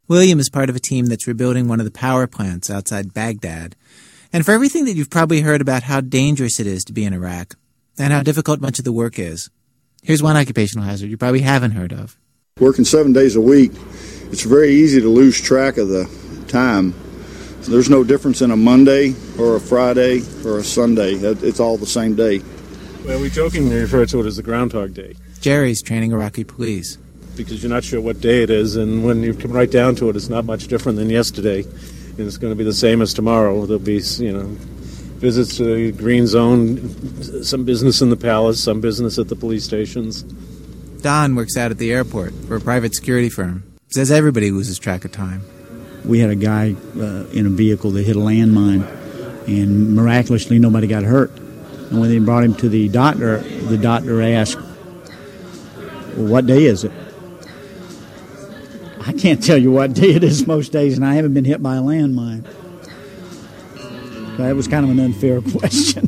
William is part of a team that's rebuilding one of the power plants outside Baghdad. And for everything that you've probably heard about how dangerous it is to be in Iraq, and how difficult much of the work is, here's one occupational hazard you probably haven't heard of. Working 7 days a week, it's very easy to lose track of the time. There's no difference in a Monday or a Friday or a Sunday. It's all the same day. Well, we jokingly refer to it as the Groundhog Day. Jerry's training Iraqi police. Because you're not sure what day it is, and when you come right down to it, it's not much different than yesterday. And it's going to be the same as tomorrow. There'll be, visits to the Green Zone, some business in the palace, some business at the police stations. Don works out at the airport for a private security firm. Says everybody loses track of time. We had a guy in a vehicle that hit a landmine, and miraculously nobody got hurt. And when they brought him to the doctor asked, well, what day is it? I can't tell you what day it is most days, and I haven't been hit by a landmine. So that was kind of an unfair question.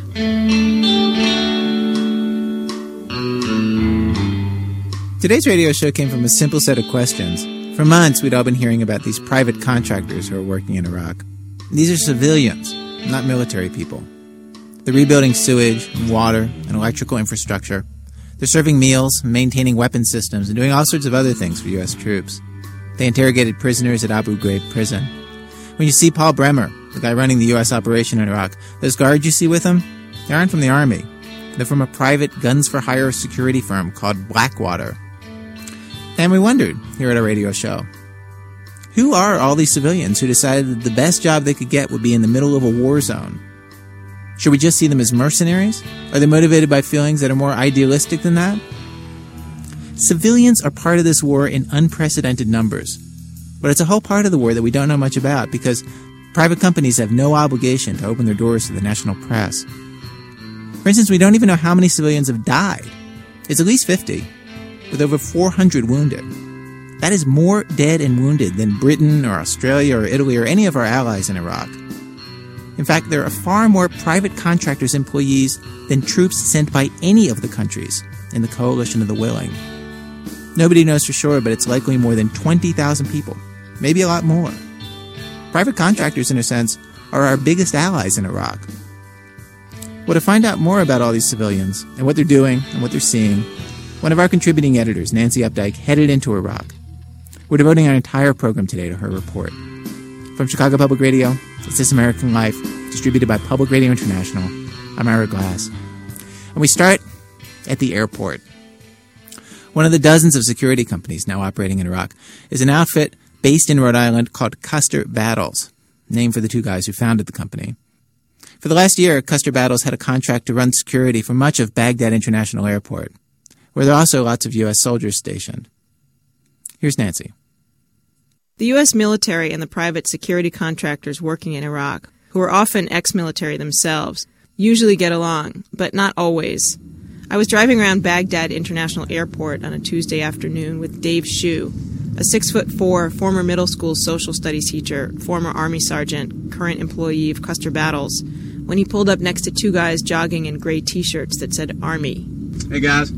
Today's radio show came from a simple set of questions. For months, we'd all been hearing about these private contractors who are working in Iraq. These are civilians, not military people. They're rebuilding sewage, and water, and electrical infrastructure. They're serving meals, maintaining weapon systems, and doing all sorts of other things for U.S. troops. They interrogated prisoners at Abu Ghraib prison. When you see Paul Bremer, the guy running the U.S. operation in Iraq, those guards you see with him, they aren't from the Army. They're from a private guns-for-hire security firm called Blackwater. And we wondered, here at our radio show, who are all these civilians who decided that the best job they could get would be in the middle of a war zone? Should we just see them as mercenaries? Are they motivated by feelings that are more idealistic than that? Civilians are part of this war in unprecedented numbers. But it's a whole part of the war that we don't know much about because private companies have no obligation to open their doors to the national press. For instance, we don't even know how many civilians have died. It's at least 50, with over 400 wounded. That is more dead and wounded than Britain or Australia or Italy or any of our allies in Iraq. In fact, there are far more private contractors' employees than troops sent by any of the countries in the Coalition of the Willing. Nobody knows for sure, but it's likely more than 20,000 people, maybe a lot more. Private contractors, in a sense, are our biggest allies in Iraq. Well, to find out more about all these civilians and what they're doing and what they're seeing, one of our contributing editors, Nancy Updike, headed into Iraq. We're devoting our entire program today to her report. From Chicago Public Radio, it's This American Life, distributed by Public Radio International. I'm Ira Glass. And we start at the airport. One of the dozens of security companies now operating in Iraq is an outfit based in Rhode Island called Custer Battles, named for the two guys who founded the company. For the last year, Custer Battles had a contract to run security for much of Baghdad International Airport, where there are also lots of U.S. soldiers stationed. Here's Nancy. The U.S. military and the private security contractors working in Iraq, who are often ex-military themselves, usually get along, but not always. I was driving around Baghdad International Airport on a Tuesday afternoon with Dave Shue, a 6'4", former middle school social studies teacher, former Army sergeant, current employee of Custer Battles, when he pulled up next to two guys jogging in gray T-shirts that said Army. Hey, guys.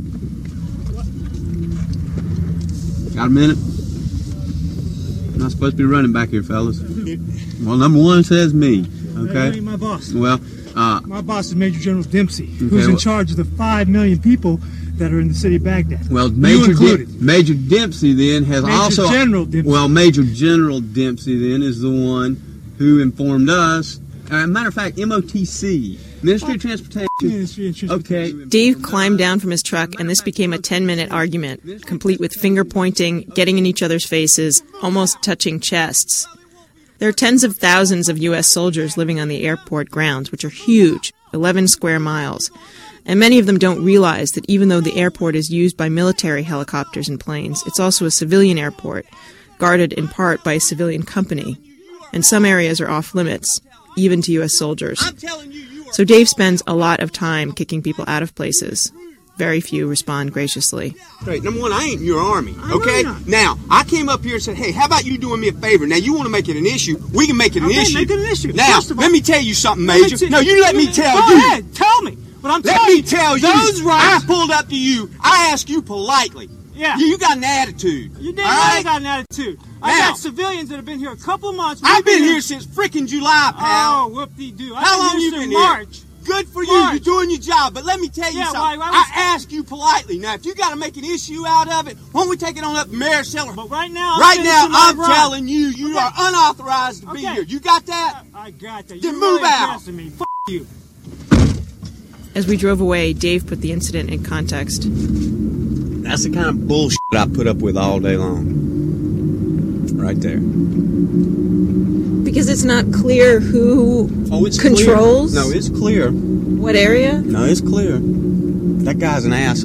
Got a minute? I'm not supposed to be running back here, fellas. Well, number one says me, okay? That ain't my boss. Well, my boss is Major General Dempsey, who's in charge of the 5 million people that are in the city of Baghdad. Well, Major Dempsey then has also... Major General Dempsey. Well, Major General Dempsey then is the one who informed us. Matter of fact, MOTC, Ministry of Transportation. Okay. Dave climbed down from his truck, and this became a 10-minute argument, complete with finger-pointing, getting in each other's faces, almost touching chests. There are tens of thousands of U.S. soldiers living on the airport grounds, which are huge, 11 square miles. And many of them don't realize that even though the airport is used by military helicopters and planes, it's also a civilian airport, guarded in part by a civilian company. And some areas are off-limits, even to U.S. soldiers. So Dave spends a lot of time kicking people out of places. Very few respond graciously. Right, number one, I ain't in your army, okay? Now, I came up here and said, hey, how about you doing me a favor? Now, you want to make it an issue, we can make it an issue. Make it an issue. Now, let me tell you something, Major. No, you let me tell you. Go ahead, tell me. But I'm let me tell you. Those rights. I pulled up to you. I asked you politely. Yeah. You got an attitude. You did. I got an attitude. I got civilians that have been here a couple of months. I've been here since freaking July, pal. Oh, whoop-de-doo. How long you been here? Good for you. You're doing your job. But let me tell you something. I ask you politely. Now, if you got to make an issue out of it, why don't we take it on up to Mayor Seller? But right now, I'm telling you, you are unauthorized to be here. You got that? I got that. Then move out. Me. F you. As we drove away, Dave put the incident in context. That's the kind of bullshit I put up with all day long. Right there. Because it's not clear who controls? Clear. No, it's clear. What area? No, it's clear. That guy's an asshole.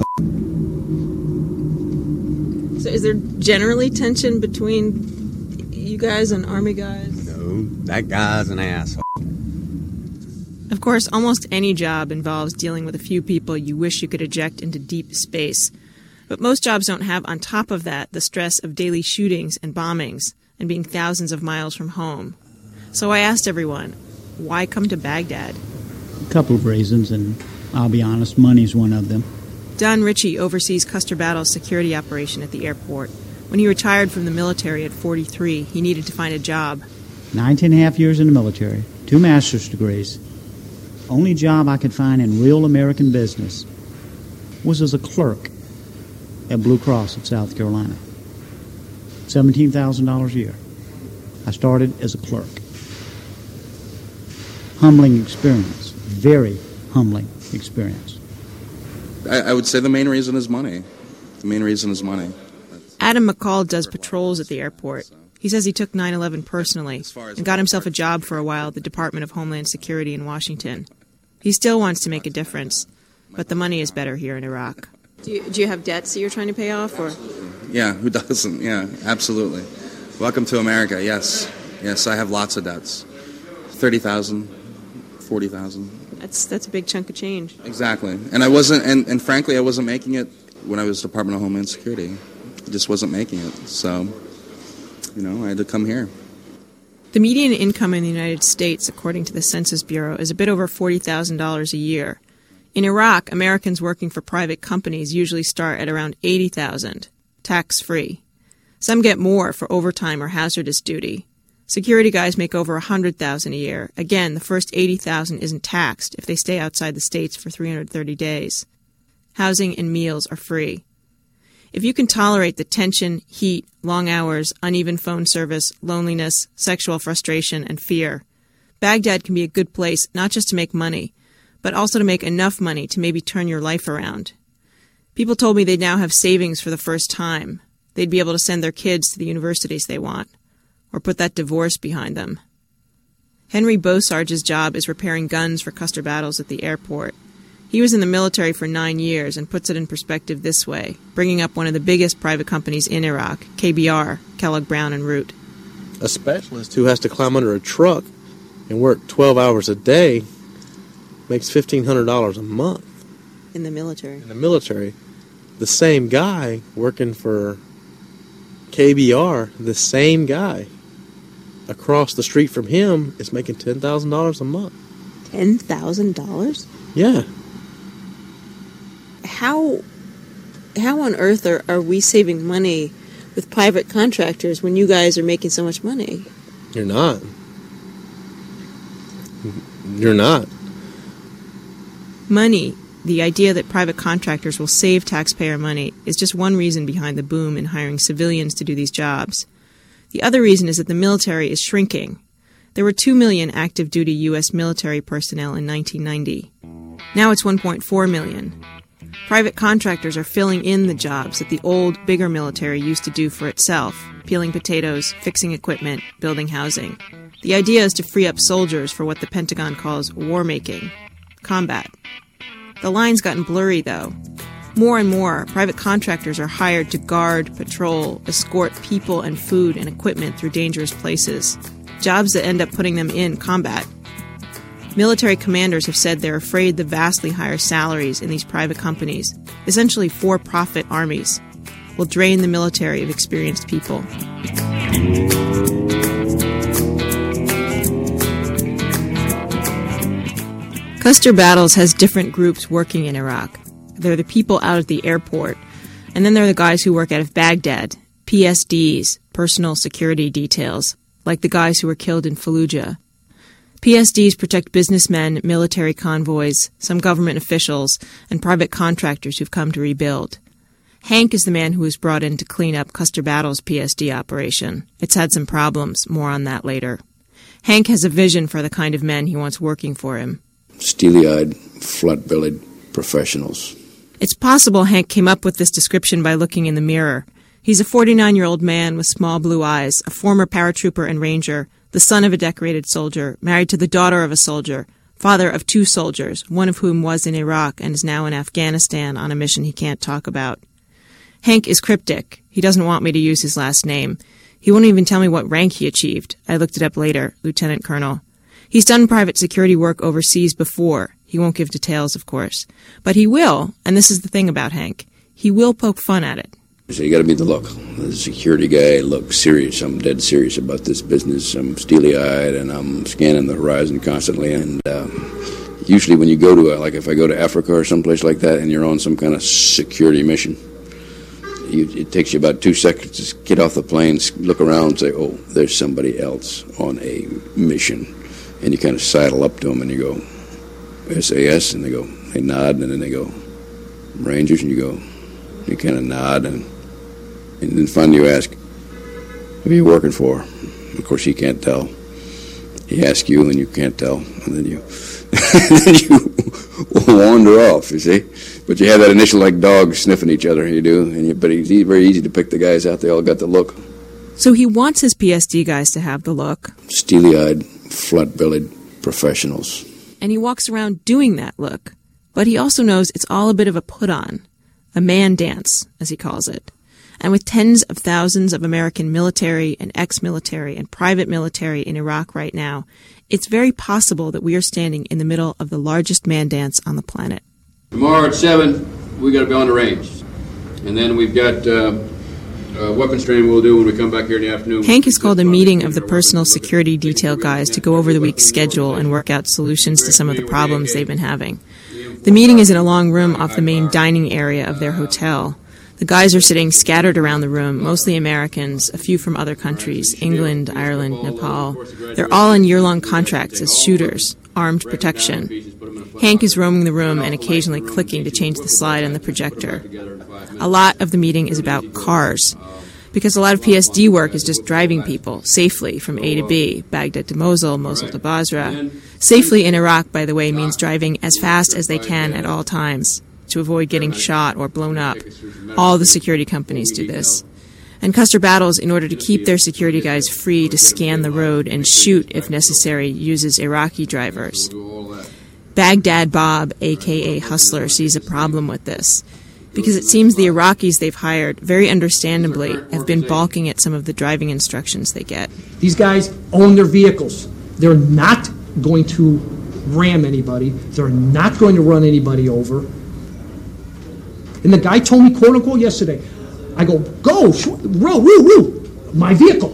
So is there generally tension between you guys and Army guys? No, that guy's an asshole. Of course, almost any job involves dealing with a few people you wish you could eject into deep space. But most jobs don't have, on top of that, the stress of daily shootings and bombings and being thousands of miles from home. So I asked everyone, why come to Baghdad? A couple of reasons, and I'll be honest, money's one of them. Don Ritchie oversees Custer Battle's security operation at the airport. When he retired from the military at 43, he needed to find a job. 19 and a half years in the military, 2 master's degrees. Only job I could find in real American business was as a clerk at Blue Cross of South Carolina. $17,000 a year. I started as a clerk. Humbling experience. Very humbling experience. I would say the main reason is money. The main reason is money. Adam McCall does patrols at the airport. He says he took 9/11 personally and got himself a job for a while at the Department of Homeland Security in Washington. He still wants to make a difference, but the money is better here in Iraq. Do you have debts that you're trying to pay off? Or? Yeah, who doesn't? Yeah, absolutely. Welcome to America, yes. Yes, I have lots of debts. 30,000, 40,000. That's a big chunk of change. Exactly. And I wasn't, and frankly, I wasn't making it when I was Department of Homeland Security. I just wasn't making it. So, I had to come here. The median income in the United States, according to the Census Bureau, is a bit over $40,000 a year. In Iraq, Americans working for private companies usually start at around $80,000, tax-free. Some get more for overtime or hazardous duty. Security guys make over $100,000 a year. Again, the first $80,000 isn't taxed if they stay outside the states for 330 days. Housing and meals are free. If you can tolerate the tension, heat, long hours, uneven phone service, loneliness, sexual frustration, and fear, Baghdad can be a good place not just to make money, but also to make enough money to maybe turn your life around. People told me they'd now have savings for the first time. They'd be able to send their kids to the universities they want, or put that divorce behind them. Henry Beausarge's job is repairing guns for Custer Battles at the airport. He was in the military for 9 years and puts it in perspective this way, bringing up one of the biggest private companies in Iraq, KBR, Kellogg Brown and Root. A specialist who has to climb under a truck and work 12 hours a day makes $1,500 a month. In the military. In the military. The same guy working for KBR, the same guy across the street from him is making $10,000 a month. $10,000? Yeah. How on earth are we saving money with private contractors when you guys are making so much money? You're not. You're not. Money, the idea that private contractors will save taxpayer money, is just one reason behind the boom in hiring civilians to do these jobs. The other reason is that the military is shrinking. There were 2 million active-duty U.S. military personnel in 1990. Now it's 1.4 million. Private contractors are filling in the jobs that the old, bigger military used to do for itself, peeling potatoes, fixing equipment, building housing. The idea is to free up soldiers for what the Pentagon calls war-making, combat. The line's gotten blurry, though. More and more, private contractors are hired to guard, patrol, escort people and food and equipment through dangerous places, jobs that end up putting them in combat. Military commanders have said they're afraid the vastly higher salaries in these private companies, essentially for-profit armies, will drain the military of experienced people. Custer Battles has different groups working in Iraq. There are the people out at the airport, and then there are the guys who work out of Baghdad, PSDs, personal security details, like the guys who were killed in Fallujah. PSDs protect businessmen, military convoys, some government officials, and private contractors who've come to rebuild. Hank is the man who was brought in to clean up Custer Battle's PSD operation. It's had some problems. More on that later. Hank has a vision for the kind of men he wants working for him. Steely-eyed, flat-bellied professionals. It's possible Hank came up with this description by looking in the mirror. He's a 49-year-old man with small blue eyes, a former paratrooper and ranger, the son of a decorated soldier, married to the daughter of a soldier, father of 2 soldiers, one of whom was in Iraq and is now in Afghanistan on a mission he can't talk about. Hank is cryptic. He doesn't want me to use his last name. He won't even tell me what rank he achieved. I looked it up later, Lieutenant Colonel. He's done private security work overseas before. He won't give details, of course. But he will, and this is the thing about Hank, he will poke fun at it. So you got to be the look. The security guy looks serious. I'm dead serious about this business. I'm steely-eyed, and I'm scanning the horizon constantly. And usually when you go to, like if I go to Africa or someplace like that, and you're on some kind of security mission, it takes you about 2 seconds to get off the plane, look around and say, oh, there's somebody else on a mission. And you kind of sidle up to them and you go, SAS, and they nod, and then they go, Rangers, and you kind of nod, and then finally you ask, who are you working for? Of course, he can't tell. He asks you, and you can't tell, and then you wander off, you see. But you have that initial, like dogs sniffing each other, you do. But it's very easy to pick the guys out. They all got the look. So he wants his PSD guys to have the look. Steely-eyed, flat-bellied professionals. And he walks around doing that look. But he also knows it's all a bit of a put-on, a man dance, as he calls it. And with tens of thousands of American military and ex-military and private military in Iraq right now, it's very possible that we are standing in the middle of the largest man dance on the planet. Tomorrow at 7, we got to be on the range. And then we've got weapons training we'll do when we come back here in the afternoon. Hank has called a meeting of the personal security detail guys to go over the week's schedule and work out solutions to some of the problems they've been having. The meeting is in a long room off the main dining area of their hotel. The guys are sitting scattered around the room, mostly Americans, a few from other countries, England, Ireland, Nepal. They're all on year-long contracts as shooters, armed protection. Hank is roaming the room and occasionally clicking to change the slide on the projector. A lot of the meeting is about cars, because a lot of PSD work is just driving people safely from A to B, Baghdad to Mosul, Mosul to Basra. Safely in Iraq, by the way, means driving as fast as they can at all times to avoid getting shot or blown up. All the security companies do this. And Custer Battles, in order to keep their security guys free to scan the road and shoot if necessary, uses Iraqi drivers. Baghdad Bob, a.k.a. Hustler, sees a problem with this, because it seems the Iraqis they've hired, very understandably, have been balking at some of the driving instructions they get. These guys own their vehicles. They're not going to ram anybody. They're not going to run anybody over. And the guy told me, quote unquote, yesterday, I go, row, my vehicle.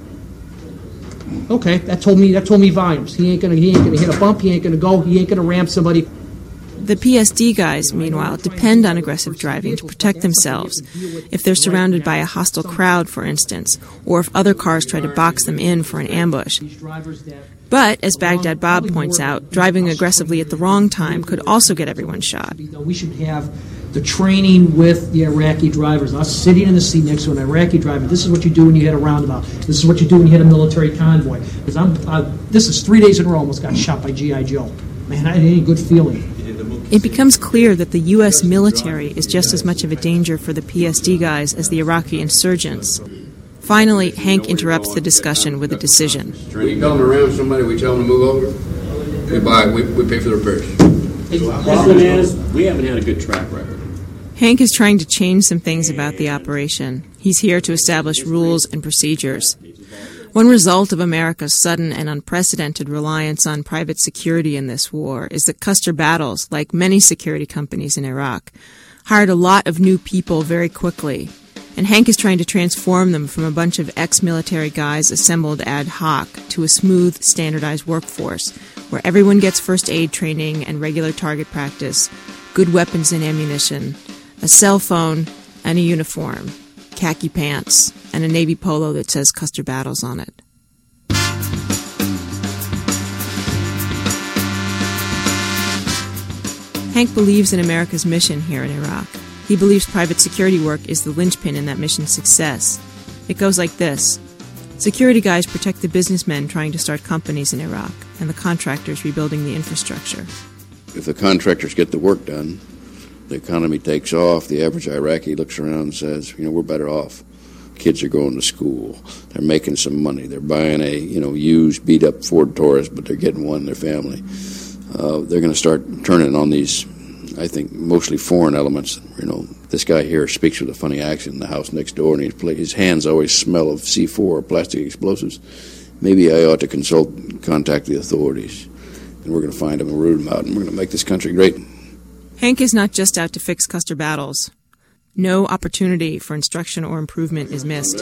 Okay, that told me volumes. He ain't gonna hit a bump. He ain't gonna go. He ain't gonna ram somebody. The PSD guys, meanwhile, depend on aggressive driving to protect themselves. If they're surrounded by a hostile crowd, for instance, or if other cars try to box them in for an ambush. But, as Baghdad Bob points out, driving aggressively at the wrong time could also get everyone shot. We should have the training with the Iraqi drivers, us sitting in the seat next to an Iraqi driver. This is what you do when you hit a roundabout. This is what you do when you hit a military convoy. This is 3 days in a row, almost got shot by G.I. Joe. Man, I had any good feeling. It becomes clear that the U.S. military is just as much of a danger for the PSD guys as the Iraqi insurgents. Finally, Hank interrupts the discussion with a decision. We come around somebody, we tell them to move over, we pay for the repairs. The problem is, we haven't had a good track record. Hank is trying to change some things about the operation. He's here to establish rules and procedures. One result of America's sudden and unprecedented reliance on private security in this war is that Custer Battles, like many security companies in Iraq, hired a lot of new people very quickly. And Hank is trying to transform them from a bunch of ex-military guys assembled ad hoc to a smooth, standardized workforce where everyone gets first aid training and regular target practice, good weapons and ammunition, a cell phone, and a uniform, khaki pants, and a navy polo that says Custer Battles on it. Hank believes in America's mission here in Iraq. He believes private security work is the linchpin in that mission's success. It goes like this. Security guys protect the businessmen trying to start companies in Iraq, and the contractors rebuilding the infrastructure. If the contractors get the work done, the economy takes off, the average Iraqi looks around and says, we're better off. Kids are going to school. They're making some money. They're buying a, used, beat-up Ford Taurus, but they're getting one in their family. They're going to start turning on these, I think, mostly foreign elements. This guy here speaks with a funny accent in the house next door, and his hands always smell of C4 or plastic explosives. Maybe I ought to contact the authorities, and we're going to find them and root them out, and we're going to make this country great. Hank is not just out to fix Custer Battles. No opportunity for instruction or improvement is missed.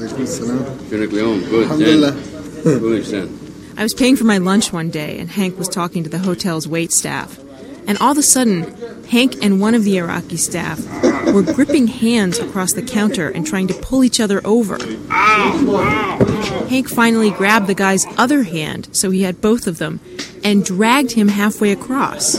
I was paying for my lunch one day, and Hank was talking to the hotel's wait staff. And all of a sudden, Hank and one of the Iraqi staff were gripping hands across the counter and trying to pull each other over. Hank finally grabbed the guy's other hand, so he had both of them, and dragged him halfway across.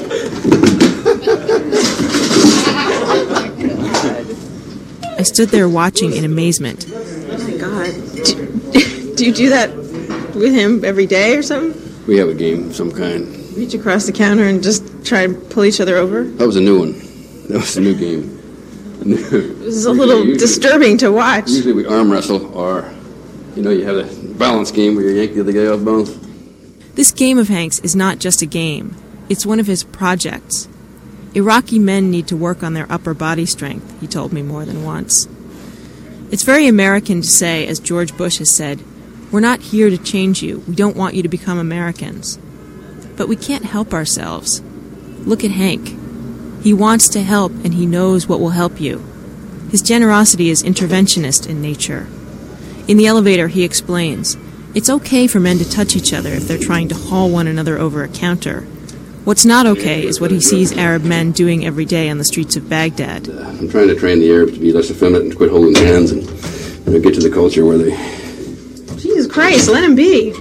I stood there watching in amazement. Oh my God. Do you do that with him every day or something? We have a game of some kind. Reach across the counter and just try to pull each other over? That was a new one. That was a new game. It was a little disturbing to watch. Usually we arm wrestle, or, you have a balance game where you yank the other guy off balance. This game of Hank's is not just a game. It's one of his projects. Iraqi men need to work on their upper body strength, he told me more than once. It's very American to say, as George Bush has said, we're not here to change you. We don't want you to become Americans. But we can't help ourselves. Look at Hank. He wants to help, and he knows what will help you. His generosity is interventionist in nature. In the elevator, he explains, it's okay for men to touch each other if they're trying to haul one another over a counter. What's not okay is what he sees Arab men doing every day on the streets of Baghdad. I'm trying to train the Arabs to be less effeminate and quit holding hands and get to the culture where they... Jesus Christ, let him be.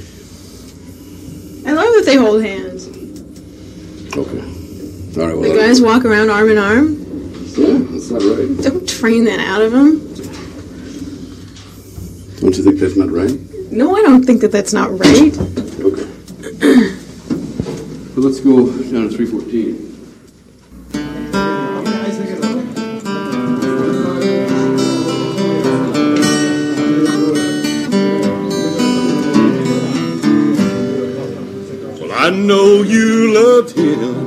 I love that they hold hands. Okay. All right, well... The guys walk around arm in arm? Yeah, that's not right. Don't train that out of them. Don't you think that's not right? No, I don't think that that's not right. Okay. Well, let's go down to 314. I know you loved him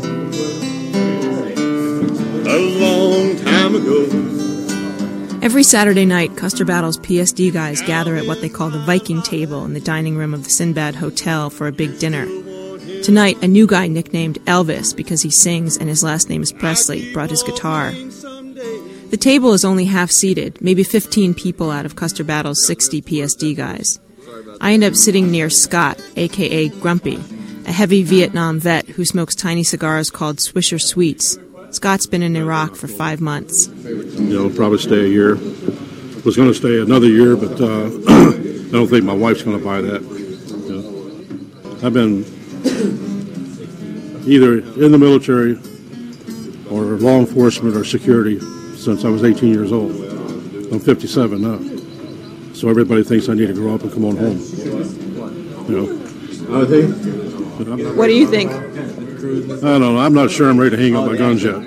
a long time ago. Every Saturday night, Custer Battles PSD guys gather at what they call the Viking table in the dining room of the Sinbad Hotel for a big dinner. Tonight, a new guy nicknamed Elvis because he sings and his last name is Presley brought his guitar. The table is only half-seated, maybe 15 people out of Custer Battles' 60 PSD guys. I end up sitting near Scott, a.k.a. Grumpy, a heavy Vietnam vet who smokes tiny cigars called Swisher Sweets. Scott's been in Iraq for 5 months. Probably stay a year. Was going to stay another year, but I don't think my wife's going to buy that. I've been either in the military or law enforcement or security since I was 18 years old. I'm 57 now. So everybody thinks I need to grow up and come on home. What do you think? I don't know. I'm not sure I'm ready to hang up my guns yet.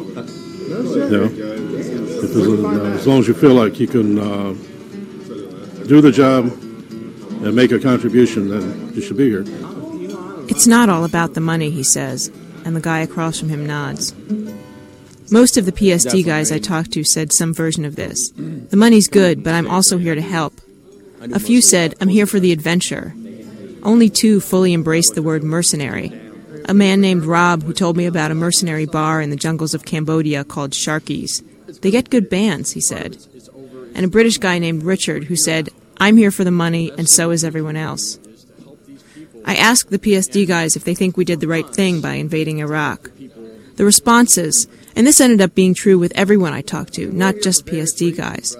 As long as you feel like you can do the job and make a contribution, then you should be here. It's not all about the money, he says, and the guy across from him nods. Most of the PSD guys I talked to said some version of this. The money's good, but I'm also here to help. A few said, I'm here for the adventure. Only 2 fully embraced the word mercenary. A man named Rob who told me about a mercenary bar in the jungles of Cambodia called Sharkies. They get good bands, he said. And a British guy named Richard who said, I'm here for the money and so is everyone else. I asked the PSD guys if they think we did the right thing by invading Iraq. The responses, and this ended up being true with everyone I talked to, not just PSD guys.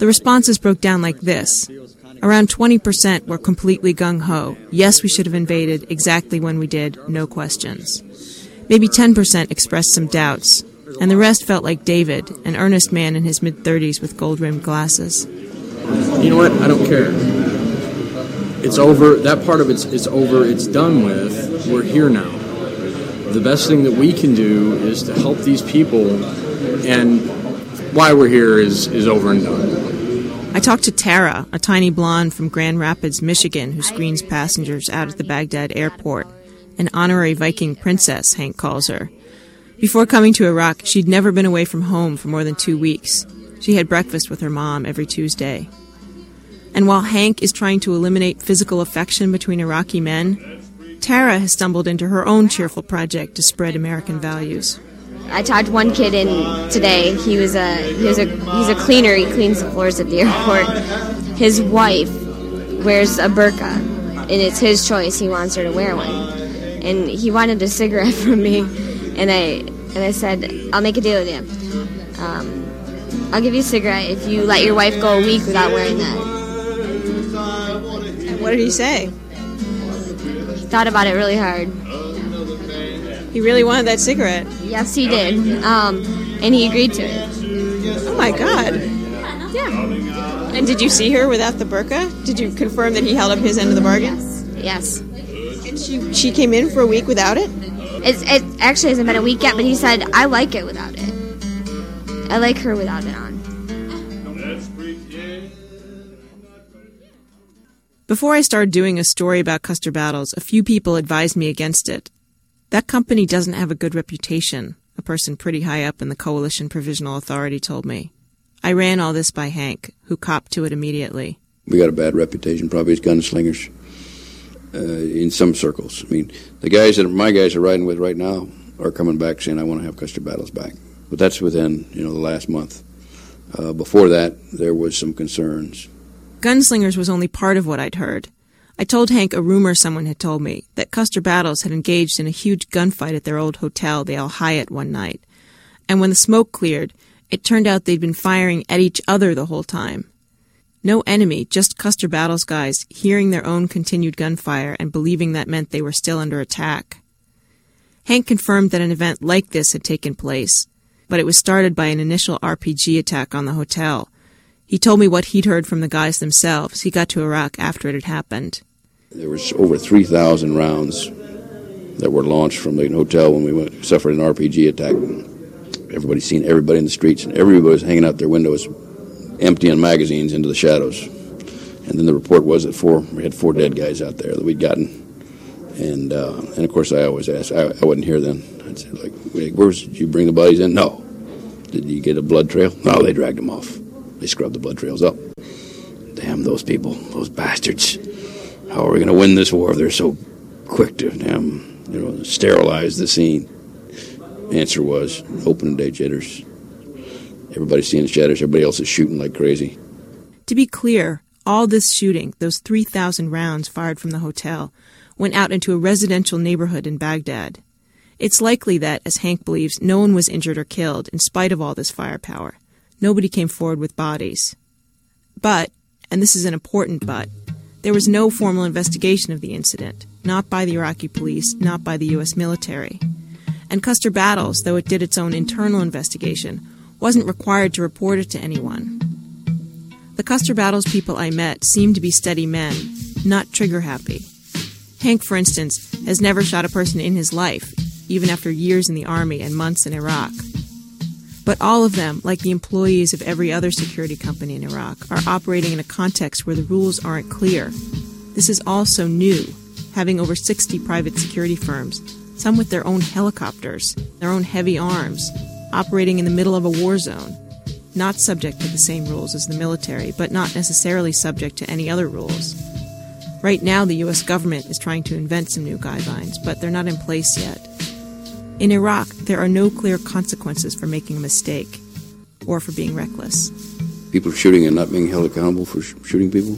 The responses broke down like this. Around 20% were completely gung-ho. Yes, we should have invaded. Exactly when we did. No questions. Maybe 10% expressed some doubts. And the rest felt like David, an earnest man in his mid-30s with gold-rimmed glasses. You know what? I don't care. It's over. That part of it's over. It's done with. We're here now. The best thing that we can do is to help these people, and why we're here is over and done. I talked to Tara, a tiny blonde from Grand Rapids, Michigan, who screens passengers out at the Baghdad airport. An honorary Viking princess, Hank calls her. Before coming to Iraq, she'd never been away from home for more than 2 weeks. She had breakfast with her mom every Tuesday. And while Hank is trying to eliminate physical affection between Iraqi men, Tara has stumbled into her own cheerful project to spread American values. I talked one kid in today. He's a cleaner. He cleans the floors at the airport. His wife wears a burqa, and it's his choice. He wants her to wear one. And he wanted a cigarette from me, and I said, I'll make a deal with you. I'll give you a cigarette if you let your wife go a week without wearing that. And what did he say? He thought about it really hard. He really wanted that cigarette? Yes, he did. And he agreed to it. Oh, my God. Yeah. And did you see her without the burqa? Did you confirm that he held up his end of the bargain? Yes. And she came in for a week without it? It actually hasn't been a week yet, but he said, I like it without it. I like her without it on. Before I started doing a story about Custer Battles, a few people advised me against it. That company doesn't have a good reputation, a person pretty high up in the Coalition Provisional Authority told me. I ran all this by Hank, who copped to it immediately. We got a bad reputation, probably as gunslingers in some circles. I mean, the guys that my guys are riding with right now are coming back saying, I want to have Custer Battles back. But that's within, the last month. Before that, there was some concerns. Gunslingers was only part of what I'd heard. I told Hank a rumor someone had told me, that Custer Battles had engaged in a huge gunfight at their old hotel, the El Hyatt, one night. And when the smoke cleared, it turned out they'd been firing at each other the whole time. No enemy, just Custer Battles guys, hearing their own continued gunfire and believing that meant they were still under attack. Hank confirmed that an event like this had taken place, but it was started by an initial RPG attack on the hotel. He told me what he'd heard from the guys themselves. He got to Iraq after it had happened. There was over 3,000 rounds that were launched from the hotel when we suffered an RPG attack. Everybody's seen everybody in the streets, and everybody was hanging out their windows, emptying magazines into the shadows. And then the report was that we had 4 dead guys out there that we'd gotten. And of course, I always asked. I wouldn't hear then. I'd say, did you bring the bodies in? No. Did you get a blood trail? No, they dragged them off. They scrubbed the blood trails up. Damn those people, those bastards. How are we going to win this war if they're so quick to, sterilize the scene? Answer was, open day jitters. Everybody's seeing the shadows. Everybody else is shooting like crazy. To be clear, all this shooting, those 3,000 rounds fired from the hotel, went out into a residential neighborhood in Baghdad. It's likely that, as Hank believes, no one was injured or killed in spite of all this firepower. Nobody came forward with bodies. But, and this is an important but, there was no formal investigation of the incident, not by the Iraqi police, not by the U.S. military. And Custer Battles, though it did its own internal investigation, wasn't required to report it to anyone. The Custer Battles people I met seemed to be steady men, not trigger-happy. Hank, for instance, has never shot a person in his life, even after years in the Army and months in Iraq. But all of them, like the employees of every other security company in Iraq, are operating in a context where the rules aren't clear. This is all so new, having over 60 private security firms, some with their own helicopters, their own heavy arms, operating in the middle of a war zone, not subject to the same rules as the military, but not necessarily subject to any other rules. Right now, the U.S. government is trying to invent some new guidelines, but they're not in place yet. In Iraq, there are no clear consequences for making a mistake or for being reckless. People shooting and not being held accountable for shooting people?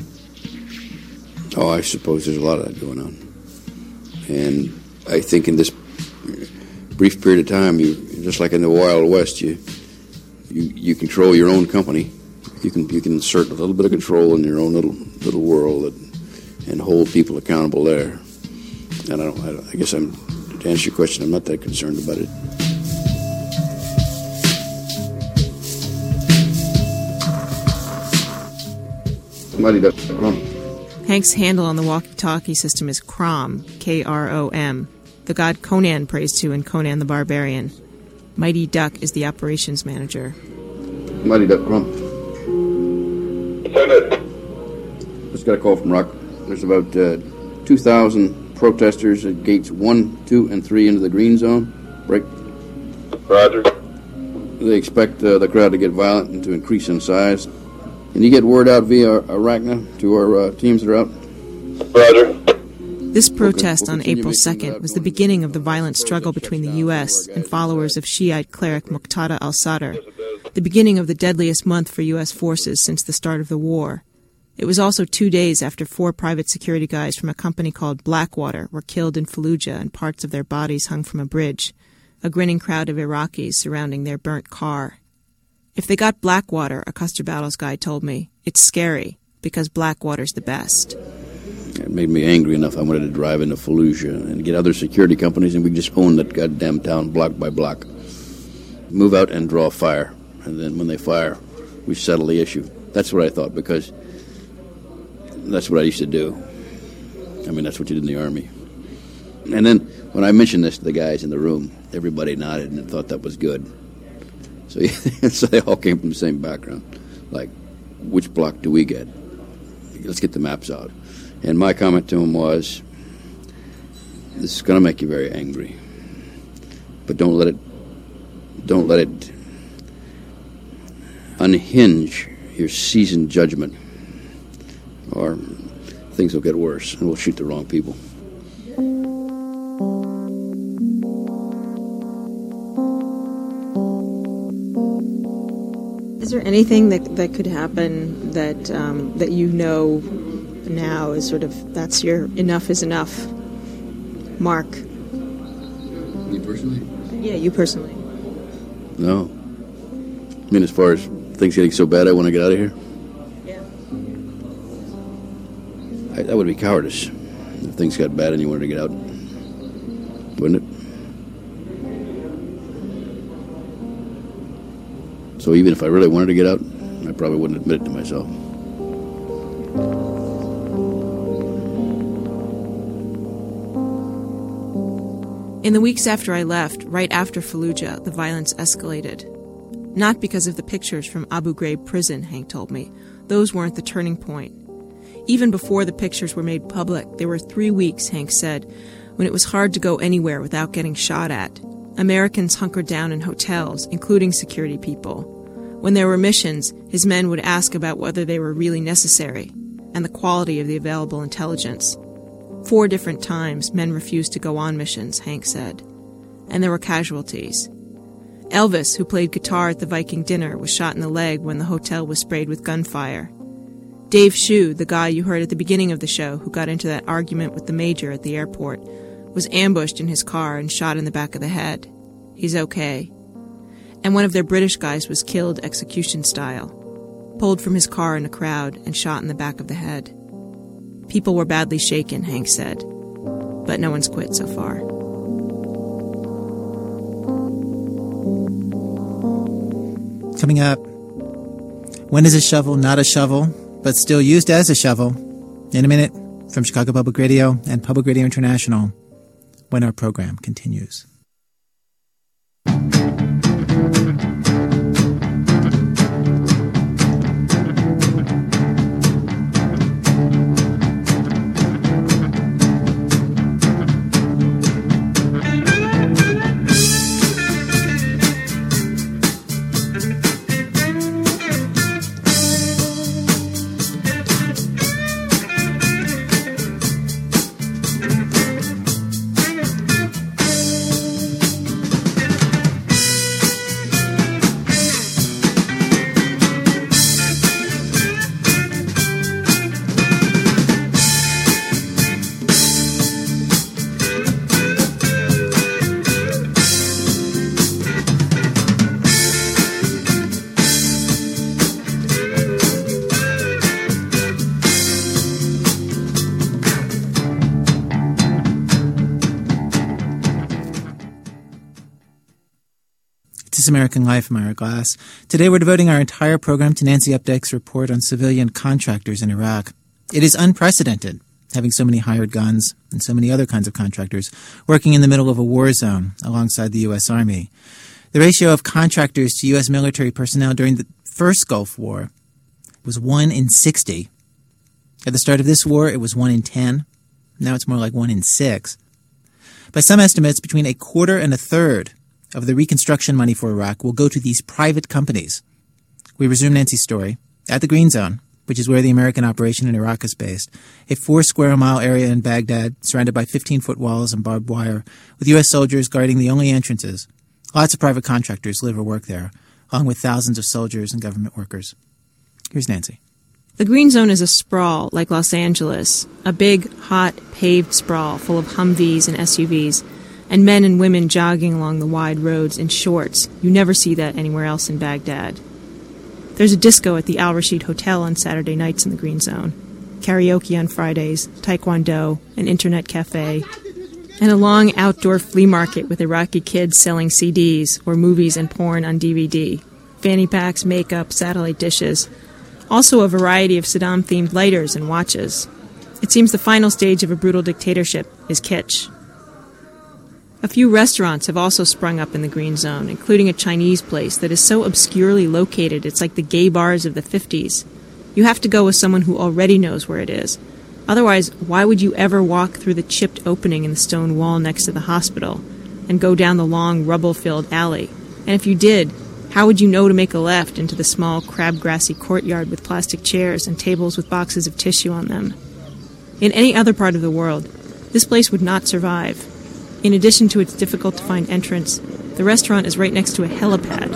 Oh, I suppose there's a lot of that going on. And I think in this brief period of time, just like in the Wild West, you control your own company. You you can insert a little bit of control in your own little world and hold people accountable there. And I guess to answer your question, I'm not that concerned about it. Hank's handle on the walkie-talkie system is Krom, K-R-O-M, the god Conan prays to in Conan the Barbarian. Mighty Duck is the operations manager. Mighty Duck, Krom. Just got a call from Rock. There's about 2,000 protesters at gates 1, 2, and 3 into the green zone. Break. Roger. They expect the crowd to get violent and to increase in size. Can you get word out via Arachna to our teams that are out? Roger. This protest on April 2nd was the beginning of the violent struggle between the U.S. and followers of Shiite cleric Muqtada al-Sadr, the beginning of the deadliest month for U.S. forces since the start of the war. It was also 2 days after 4 private security guys from a company called Blackwater were killed in Fallujah and parts of their bodies hung from a bridge, a grinning crowd of Iraqis surrounding their burnt car. If they got Blackwater, a Custer Battles guy told me, it's scary, because Blackwater's the best. It made me angry enough I wanted to drive into Fallujah and get other security companies and we just own that goddamn town block by block. Move out and draw fire. And then when they fire, we settle the issue. That's what I thought, because that's what I used to do. I mean, that's what you did in the Army. And then when I mentioned this to the guys in the room, everybody nodded and thought that was good. So they all came from the same background. Like, which block do we get? Let's get the maps out. And my comment to him was, this is going to make you very angry, but don't let it unhinge your seasoned judgment, or things will get worse and we'll shoot the wrong people. Is there anything that could happen that that you know now is sort of, that's your enough is enough mark? Me personally? Yeah, you personally. No. I mean, as far as things getting so bad I want to get out of here? Yeah. That would be cowardice. If things got bad and you wanted to get out, wouldn't it? So even if I really wanted to get out, I probably wouldn't admit it to myself. In the weeks after I left, right after Fallujah, the violence escalated. Not because of the pictures from Abu Ghraib prison, Hank told me. Those weren't the turning point. Even before the pictures were made public, there were 3 weeks, Hank said, when it was hard to go anywhere without getting shot at. Americans hunkered down in hotels, including security people. When there were missions, his men would ask about whether they were really necessary and the quality of the available intelligence. 4 different times, men refused to go on missions, Hank said. And there were casualties. Elvis, who played guitar at the Viking dinner, was shot in the leg when the hotel was sprayed with gunfire. Dave Shue, the guy you heard at the beginning of the show who got into that argument with the major at the airport, was ambushed in his car and shot in the back of the head. He's okay. And one of their British guys was killed execution style, pulled from his car in a crowd and shot in the back of the head. People were badly shaken, Hank said, but no one's quit so far. Coming up, when is a shovel not a shovel, but still used as a shovel? In a minute, from Chicago Public Radio and Public Radio International, when our program continues. This American Life, I'm Ira Glass. Today we're devoting our entire program to Nancy Updike's report on civilian contractors in Iraq. It is unprecedented, having so many hired guns and so many other kinds of contractors working in the middle of a war zone alongside the U.S. Army. The ratio of contractors to U.S. military personnel during the first Gulf War was 1 in 60. At the start of this war, it was 1 in 10. Now it's more like 1 in 6. By some estimates, between a quarter and a third of the reconstruction money for Iraq will go to these private companies. We resume Nancy's story at the Green Zone, which is where the American operation in Iraq is based, a 4-square-mile area in Baghdad surrounded by 15-foot walls and barbed wire, with U.S. soldiers guarding the only entrances. Lots of private contractors live or work there, along with thousands of soldiers and government workers. Here's Nancy. The Green Zone is a sprawl like Los Angeles, a big, hot, paved sprawl full of Humvees and SUVs, and men and women jogging along the wide roads in shorts. You never see that anywhere else in Baghdad. There's a disco at the Al Rashid Hotel on Saturday nights in the Green Zone, karaoke on Fridays, taekwondo, an internet cafe, and a long outdoor flea market with Iraqi kids selling CDs or movies and porn on DVD, fanny packs, makeup, satellite dishes, also a variety of Saddam-themed lighters and watches. It seems the final stage of a brutal dictatorship is kitsch. A few restaurants have also sprung up in the Green Zone, including a Chinese place that is so obscurely located it's like the gay bars of the 50s. You have to go with someone who already knows where it is. Otherwise, why would you ever walk through the chipped opening in the stone wall next to the hospital and go down the long, rubble-filled alley? And if you did, how would you know to make a left into the small, crabgrassy courtyard with plastic chairs and tables with boxes of tissue on them? In any other part of the world, this place would not survive. In addition to its difficult-to-find entrance, the restaurant is right next to a helipad.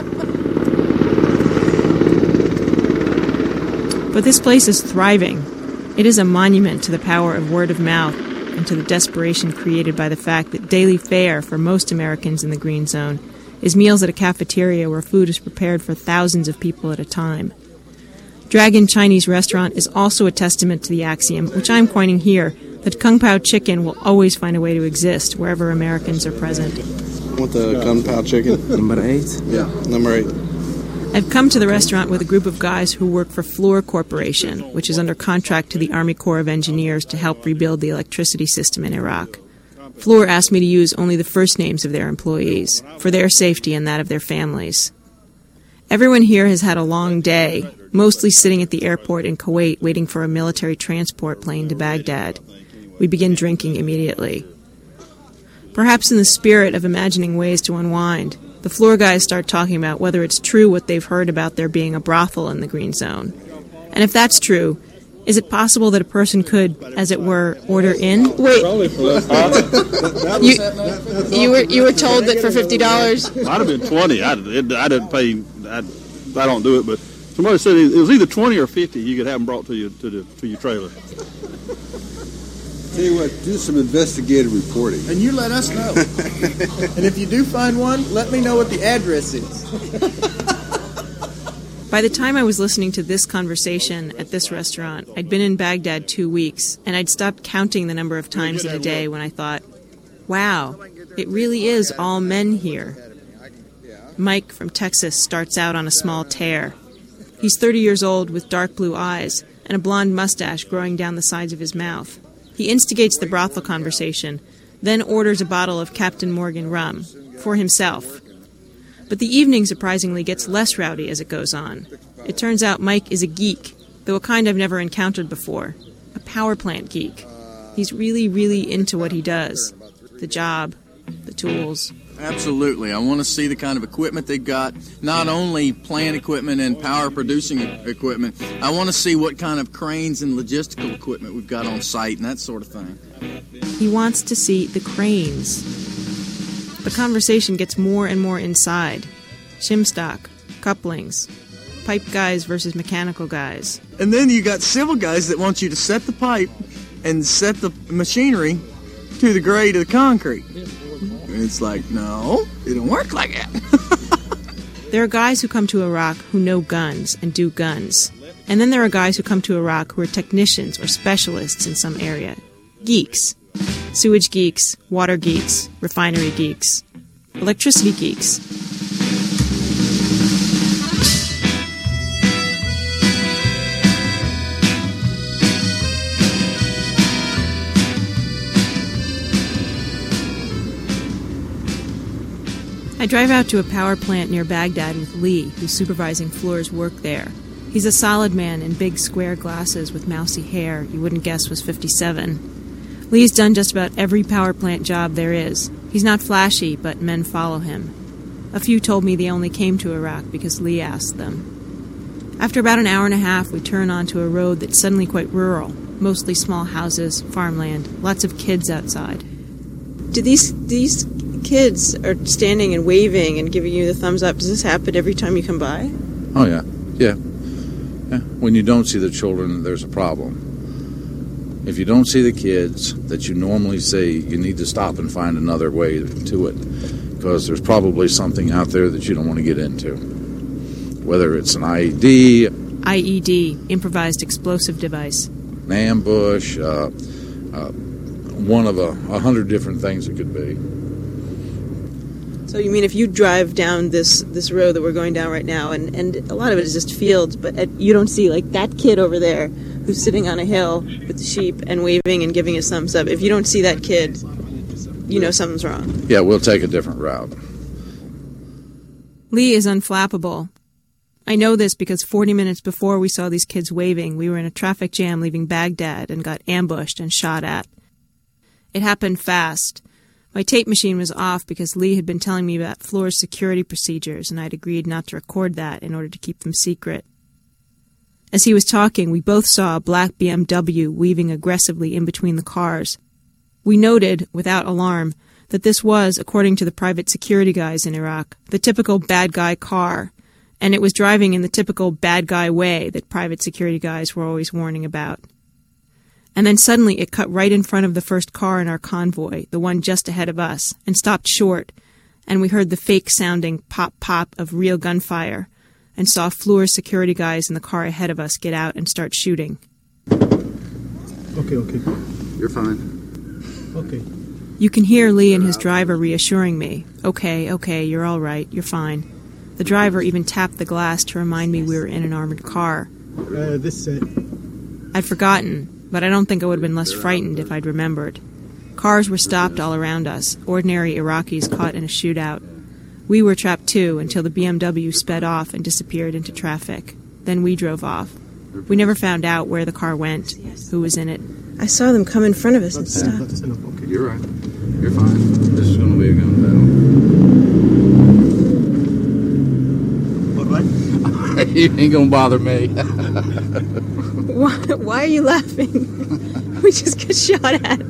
But this place is thriving. It is a monument to the power of word of mouth and to the desperation created by the fact that daily fare for most Americans in the Green Zone is meals at a cafeteria where food is prepared for thousands of people at a time. Dragon Chinese Restaurant is also a testament to the axiom, which I'm coining here, that Kung Pao chicken will always find a way to exist wherever Americans are present. Want the Kung Pao chicken? Number 8? Yeah, number 8. I've come to the restaurant with a group of guys who work for Fluor Corporation, which is under contract to the Army Corps of Engineers to help rebuild the electricity system in Iraq. Fluor asked me to use only the first names of their employees, for their safety and that of their families. Everyone here has had a long day, mostly sitting at the airport in Kuwait waiting for a military transport plane to Baghdad. We begin drinking immediately. Perhaps in the spirit of imagining ways to unwind, the Fluor guys start talking about whether it's true what they've heard about there being a brothel in the Green Zone. And if that's true, is it possible that a person could, as it were, order in? Wait, you were told that for $50? I'd have been 20. I didn't pay. I don't do it, but somebody said it was either 20 or 50. You could have them brought to your trailer. Tell you what, do some investigative reporting. And you let us know. And if you do find one, let me know what the address is. By the time I was listening to this conversation at this restaurant, I'd been in Baghdad 2 weeks, and I'd stopped counting the number of times in a day when I thought, wow, it really is all men here. Mike from Texas starts out on a small tear. He's 30 years old with dark blue eyes and a blonde mustache growing down the sides of his mouth. He instigates the brothel conversation, then orders a bottle of Captain Morgan rum for himself. But the evening surprisingly gets less rowdy as it goes on. It turns out Mike is a geek, though a kind I've never encountered before. A power plant geek. He's really, really into what he does. The job, the tools. Absolutely. I want to see the kind of equipment they've got, not only plant equipment and power producing equipment. I want to see what kind of cranes and logistical equipment we've got on site and that sort of thing. He wants to see the cranes. The conversation gets more and more inside. Shimstock, couplings, pipe guys versus mechanical guys. And then you got civil guys that want you to set the pipe and set the machinery to the grade of the concrete. It's like, no, it don't work like that. There are guys who come to Iraq who know guns and do guns. And then there are guys who come to Iraq who are technicians or specialists in some area. Geeks. Sewage geeks, water geeks, refinery geeks, electricity geeks. drive out to a power plant near Baghdad with Lee, who's supervising Fluor's work there. He's a solid man in big square glasses with mousy hair you wouldn't guess was 57. Lee's done just about every power plant job there is. He's not flashy, but men follow him. A few told me they only came to Iraq because Lee asked them. After about an hour and a half, we turn onto a road that's suddenly quite rural. Mostly small houses, farmland, lots of kids outside. Do these kids are standing and waving and giving you the thumbs up? Does this happen every time you come by? Oh, yeah. Yeah. When you don't see the children, there's a problem. If you don't see the kids that you normally see, you need to stop and find another way to it, because there's probably something out there that you don't want to get into. Whether it's an IED... IED, improvised explosive device. An ambush, one of 100 different things it could be. So you mean if you drive down this road that we're going down right now, and a lot of it is just fields, but you don't see like that kid over there who's sitting on a hill with the sheep and waving and giving us thumbs up. If you don't see that kid, you know something's wrong. Yeah, we'll take a different route. Lee is unflappable. I know this because 40 minutes before we saw these kids waving, we were in a traffic jam leaving Baghdad and got ambushed and shot at. It happened fast. My tape machine was off because Lee had been telling me about Fluor's security procedures, and I'd agreed not to record that in order to keep them secret. As he was talking, we both saw a black BMW weaving aggressively in between the cars. We noted, without alarm, that this was, according to the private security guys in Iraq, the typical bad guy car, and it was driving in the typical bad guy way that private security guys were always warning about. And then suddenly it cut right in front of the first car in our convoy, the one just ahead of us, and stopped short, and we heard the fake-sounding pop-pop of real gunfire, and saw Fluor's security guys in the car ahead of us get out and start shooting. Okay. You're fine. Okay. You can hear Lee and his driver reassuring me. Okay, you're all right, you're fine. The driver even tapped the glass to remind me we were in an armored car. This set. I'd forgotten, but I don't think I would have been less frightened if I'd remembered. Cars were stopped all around us, ordinary Iraqis caught in a shootout. We were trapped too until the BMW sped off and disappeared into traffic. Then we drove off. We never found out where the car went, who was in it. I saw them come in front of us and stop. You're right. You're fine. This is going to be a gun battle. What? You ain't going to bother me. Why are you laughing? We just got shot at.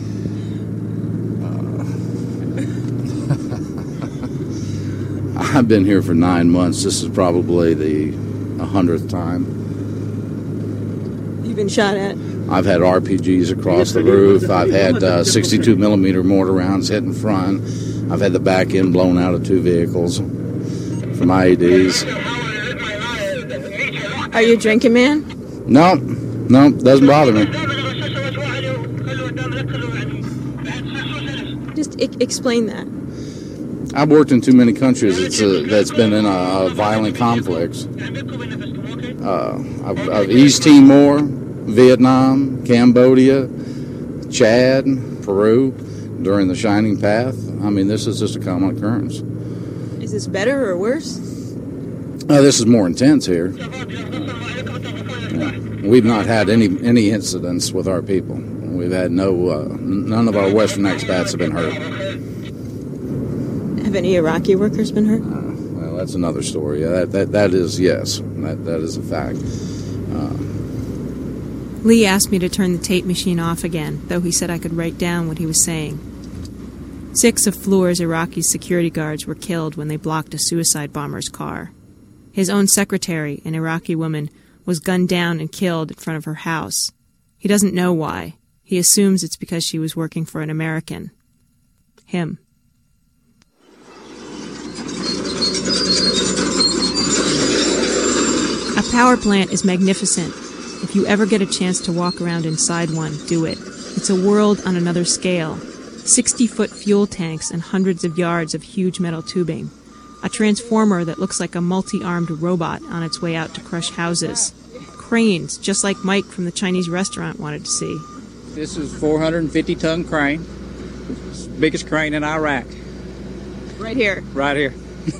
I've been here for 9 months. This is probably the 100th time. You've been shot at? I've had RPGs across the roof. I've had 62 millimeter mortar rounds hit in front. I've had the back end blown out of 2 vehicles from IEDs. Are you a drinking man? No, doesn't bother me. Just explain that. I've worked in too many countries that's been in violent conflicts. Of East Timor, Vietnam, Cambodia, Chad, Peru, during the Shining Path. I mean, this is just a common occurrence. Is this better or worse? This is more intense here. We've not had any incidents with our people. We've had none of our Western expats have been hurt. Have any Iraqi workers been hurt? Well, that's another story. That is, yes, that is a fact. Lee asked me to turn the tape machine off again, though he said I could write down what he was saying. 6 of Fluor's Iraqi security guards were killed when they blocked a suicide bomber's car. His own secretary, an Iraqi woman, was gunned down and killed in front of her house. He doesn't know why. He assumes it's because she was working for an American. Him. A power plant is magnificent. If you ever get a chance to walk around inside one, do it. It's a world on another scale. 60-foot fuel tanks and hundreds of yards of huge metal tubing. A transformer that looks like a multi-armed robot on its way out to crush houses. Cranes, just like Mike from the Chinese restaurant wanted to see. This is a 450-ton crane. It's the biggest crane in Iraq. Right here. Right here.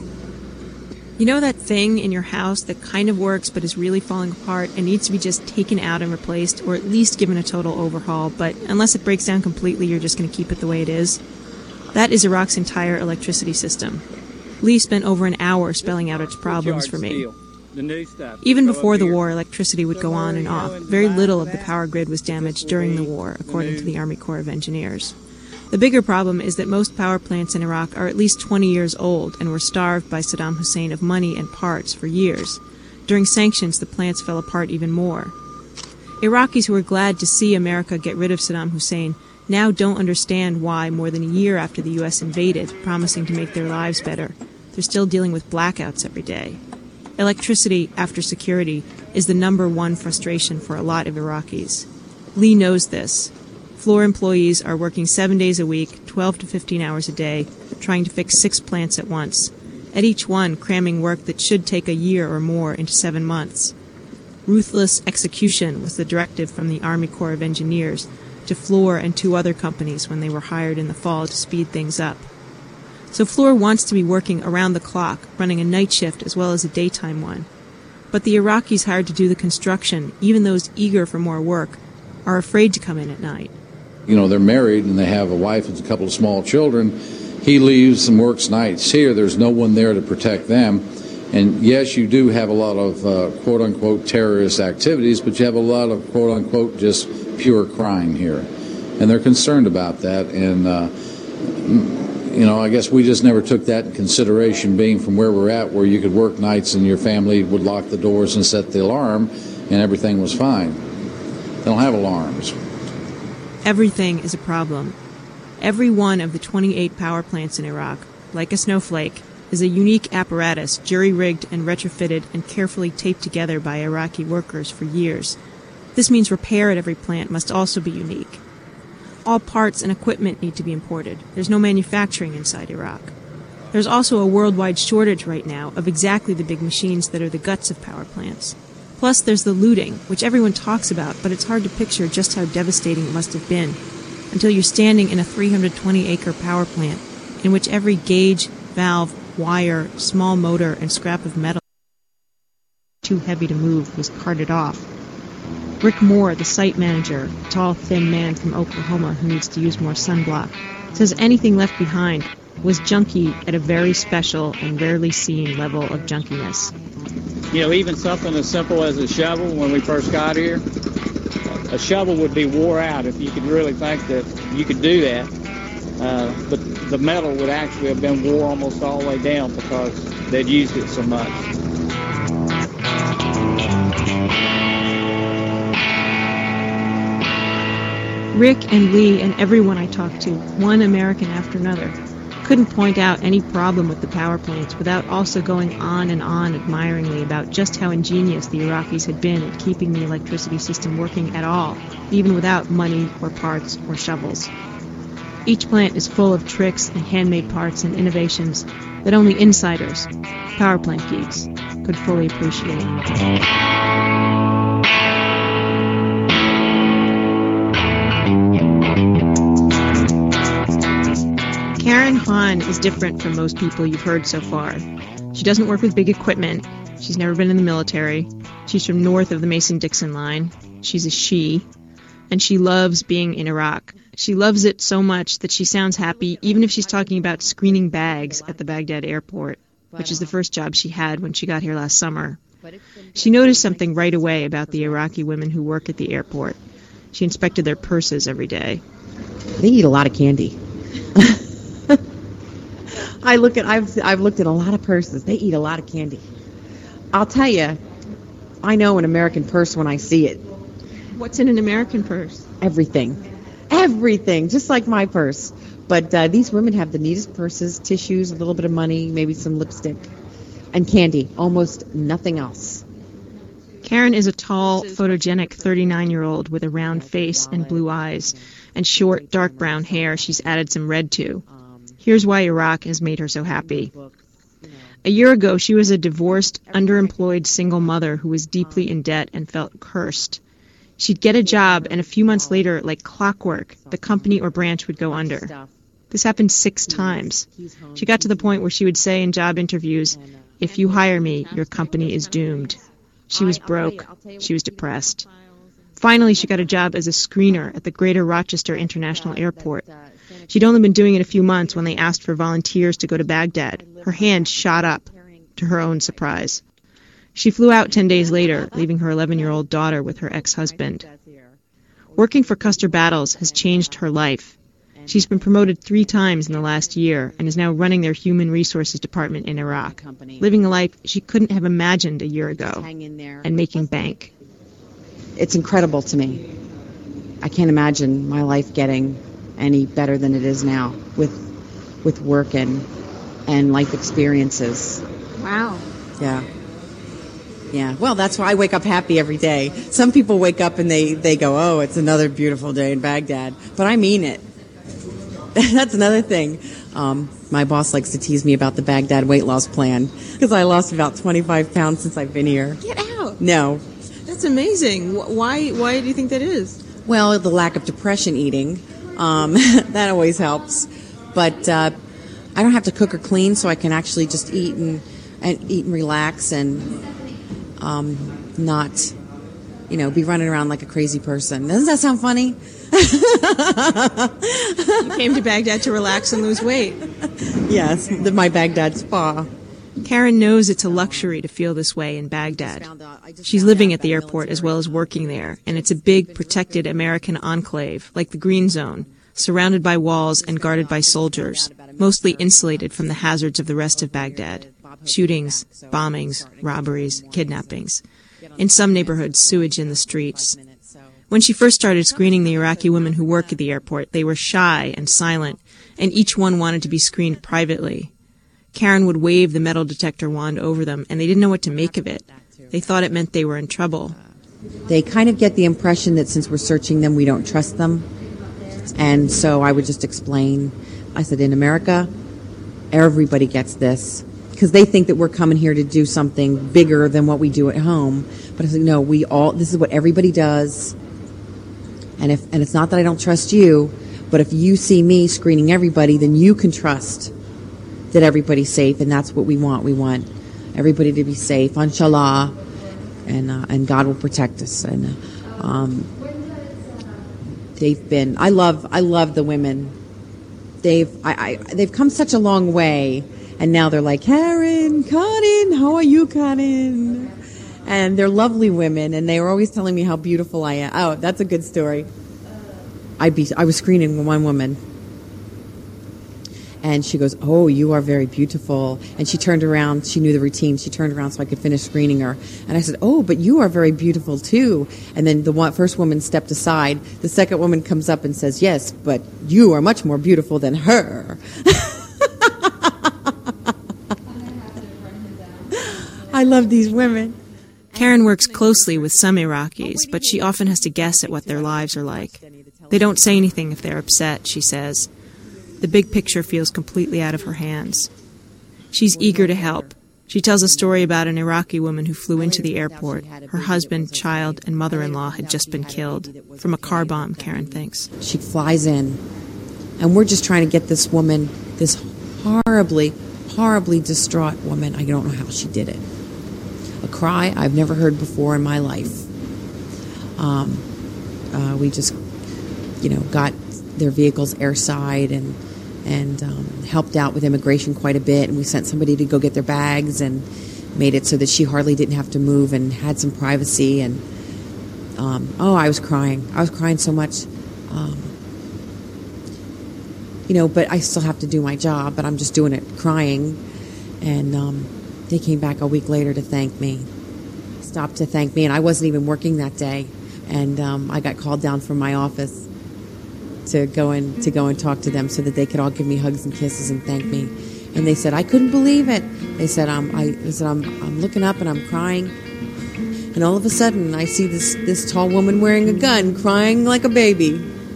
You know that thing in your house that kind of works but is really falling apart and needs to be just taken out and replaced, or at least given a total overhaul, but unless it breaks down completely, you're just going to keep it the way it is? That is Iraq's entire electricity system. Lee spent over an hour spelling out its problems for me. Even before the war, electricity would go on and off. Very little of the power grid was damaged during the war, according to the Army Corps of Engineers. The bigger problem is that most power plants in Iraq are at least 20 years old and were starved by Saddam Hussein of money and parts for years. During sanctions, the plants fell apart even more. Iraqis who were glad to see America get rid of Saddam Hussein now don't understand why, more than a year after the U.S. invaded, promising to make their lives better, they're still dealing with blackouts every day. Electricity, after security, is the number one frustration for a lot of Iraqis. Lee knows this. Floor employees are working 7 days a week, 12 to 15 hours a day, trying to fix 6 plants at once, at each one cramming work that should take a year or more into 7 months. Ruthless execution was the directive from the Army Corps of Engineers to Fluor and 2 other companies when they were hired in the fall to speed things up. So Fluor wants to be working around the clock, running a night shift as well as a daytime one. But the Iraqis hired to do the construction, even those eager for more work, are afraid to come in at night. You know, they're married and they have a wife and a couple of small children. He leaves and works nights here. There's no one there to protect them. And yes, you do have a lot of quote-unquote terrorist activities, but you have a lot of quote-unquote just pure crime here. And they're concerned about that. And, you know, I guess we just never took that in consideration, being from where we're at, where you could work nights and your family would lock the doors and set the alarm, and everything was fine. They don't have alarms. Everything is a problem. Every one of the 28 power plants in Iraq, like a snowflake, is a unique apparatus jury-rigged and retrofitted and carefully taped together by Iraqi workers for years. This means repair at every plant must also be unique. All parts and equipment need to be imported. There's no manufacturing inside Iraq. There's also a worldwide shortage right now of exactly the big machines that are the guts of power plants. Plus, there's the looting, which everyone talks about, but it's hard to picture just how devastating it must have been until you're standing in a 320-acre power plant in which every gauge, valve, wire, small motor, and scrap of metal too heavy to move was carted off. Rick Moore, the site manager, a tall, thin man from Oklahoma who needs to use more sunblock, says anything left behind was junky at a very special and rarely seen level of junkiness. You know, even something as simple as a shovel, when we first got here, a shovel would be wore out if you could really think that you could do that. But the metal would actually have been wore almost all the way down because they'd used it so much. Rick and Lee and everyone I talked to, one American after another, couldn't point out any problem with the power plants without also going on and on admiringly about just how ingenious the Iraqis had been at keeping the electricity system working at all, even without money or parts or shovels. Each plant is full of tricks and handmade parts and innovations that only insiders, power plant geeks, could fully appreciate. Karen Hahn is different from most people you've heard so far. She doesn't work with big equipment. She's never been in the military. She's from north of the Mason-Dixon line. She's a she. And she loves being in Iraq. She loves it so much that she sounds happy even if she's talking about screening bags at the Baghdad airport, which is the first job she had when she got here last summer. She noticed something right away about the Iraqi women who work at the airport. She inspected their purses every day. They eat a lot of candy. I've looked at a lot of purses. They eat a lot of candy. I'll tell you, I know an American purse when I see it. What's in an American purse? Everything, just like my purse. But these women have the neatest purses, tissues, a little bit of money, maybe some lipstick, and candy. Almost nothing else. Karen is a tall, photogenic 39-year-old with a round face and blue eyes, and short, dark brown hair she's added some red to. Here's why Iraq has made her so happy. A year ago, she was a divorced, underemployed single mother who was deeply in debt and felt cursed. She'd get a job, and a few months later, like clockwork, the company or branch would go under. This happened 6 times. She got to the point where she would say in job interviews, "If you hire me, your company is doomed." She was broke. She was depressed. Finally, she got a job as a screener at the Greater Rochester International Airport. She'd only been doing it a few months when they asked for volunteers to go to Baghdad. Her hand shot up, to her own surprise. She flew out 10 days later, leaving her 11-year-old daughter with her ex-husband. Working for Custer Battles has changed her life. She's been promoted 3 times in the last year and is now running their human resources department in Iraq, living a life she couldn't have imagined a year ago, and making bank. It's incredible to me. I can't imagine my life getting any better than it is now with work and life experiences. Wow. Yeah. Yeah. Well, that's why I wake up happy every day. Some people wake up and they go, "Oh, it's another beautiful day in Baghdad." But I mean it. That's another thing. My boss likes to tease me about the Baghdad weight loss plan because I lost about 25 pounds since I've been here. Get out. No. That's amazing. Why do you think that is? Well, the lack of depression eating. That always helps. But I don't have to cook or clean, so I can actually just eat and relax and not, be running around like a crazy person. Doesn't that sound funny? You came to Baghdad to relax and lose weight. Yes, my Baghdad spa. Karen knows it's a luxury to feel this way in Baghdad. She's living at the airport as well as working there, and it's a big, protected American enclave, like the Green Zone, surrounded by walls and guarded by soldiers, mostly insulated from the hazards of the rest of Baghdad. Shootings, bombings, robberies, kidnappings. In some neighborhoods, sewage in the streets. When she first started screening the Iraqi women who work at the airport, they were shy and silent, and each one wanted to be screened privately. Karen would wave the metal detector wand over them, and they didn't know what to make of it. They thought it meant they were in trouble. They kind of get the impression that since we're searching them, we don't trust them. And so I would just explain. I said, in America, everybody gets this. Because they think that we're coming here to do something bigger than what we do at home. But I said, no, this is what everybody does. And it's not that I don't trust you, but if you see me screening everybody, then you can trust that everybody's safe, and that's what we want. We want everybody to be safe, inshallah, and God will protect us. And I love the women. They've come such a long way, and now they're like, Karen, how are you, Karen? And they're lovely women, and they were always telling me how beautiful I am. Oh, that's a good story. I was screening one woman, and she goes, "Oh, you are very beautiful." And she turned around. She knew the routine. She turned around so I could finish screening her. And I said, "Oh, but you are very beautiful too." And then the first woman stepped aside. The second woman comes up and says, "Yes, but you are much more beautiful than her." I love these women. Karen works closely with some Iraqis, but she often has to guess at what their lives are like. They don't say anything if they're upset, she says. The big picture feels completely out of her hands. She's eager to help. She tells a story about an Iraqi woman who flew into the airport. Her husband, child, and mother-in-law had just been killed. From a car bomb, Karen thinks. She flies in, and we're just trying to get this woman, this horribly, horribly distraught woman. I don't know how she did it. A cry I've never heard before in my life. We just, got their vehicles airside and helped out with immigration quite a bit. And we sent somebody to go get their bags and made it so that she hardly didn't have to move and had some privacy. And I was crying. I was crying so much. But I still have to do my job. But I'm just doing it crying. And they came back a week later to thank me. Stopped to thank me, and I wasn't even working that day. And I got called down from my office to go and talk to them so that they could all give me hugs and kisses and thank me. And they said, I couldn't believe it. They said, I'm looking up and I'm crying. And all of a sudden, I see this tall woman wearing a gun, crying like a baby.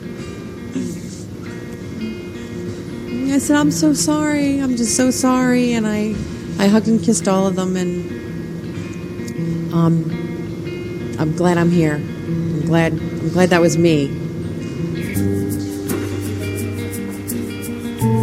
And I said, I'm so sorry. I'm just so sorry. And I hugged and kissed all of them, and I'm glad I'm here. I'm glad that was me.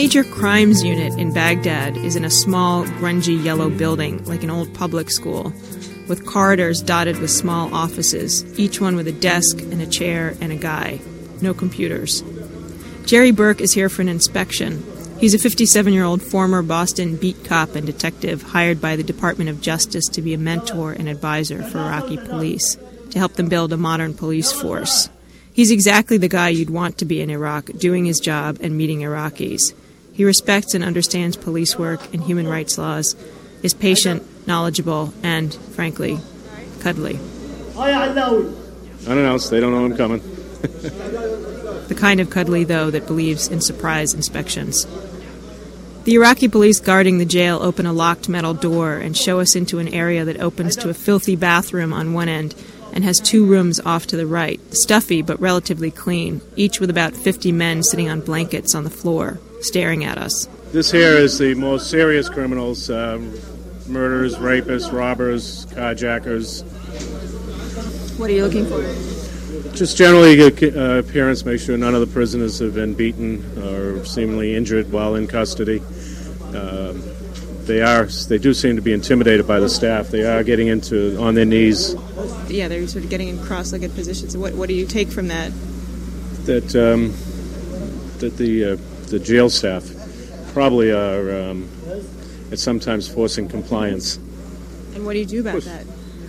major crimes unit in Baghdad is in a small, grungy yellow building like an old public school, with corridors dotted with small offices, each one with a desk and a chair and a guy. No computers. Jerry Burke is here for an inspection. He's a 57-year-old former Boston beat cop and detective hired by the Department of Justice to be a mentor and advisor for Iraqi police, to help them build a modern police force. He's exactly the guy you'd want to be in Iraq, doing his job and meeting Iraqis. He respects and understands police work and human rights laws, is patient, knowledgeable, and, frankly, cuddly. Unannounced, they don't know I'm coming. The kind of cuddly, though, that believes in surprise inspections. The Iraqi police guarding the jail open a locked metal door and show us into an area that opens to a filthy bathroom on one end and has 2 rooms off to the right, stuffy but relatively clean, each with about 50 men sitting on blankets on the floor, staring at us. This here is the most serious criminals, murderers, rapists, robbers, carjackers. What are you looking for? Just generally appearance, make sure none of the prisoners have been beaten or seemingly injured while in custody. They do seem to be intimidated by the staff. They are getting on their knees. Yeah, they're sort of getting in cross-legged positions. What do you take from that? That the jail staff probably are sometimes forcing compliance. And what do you do about that?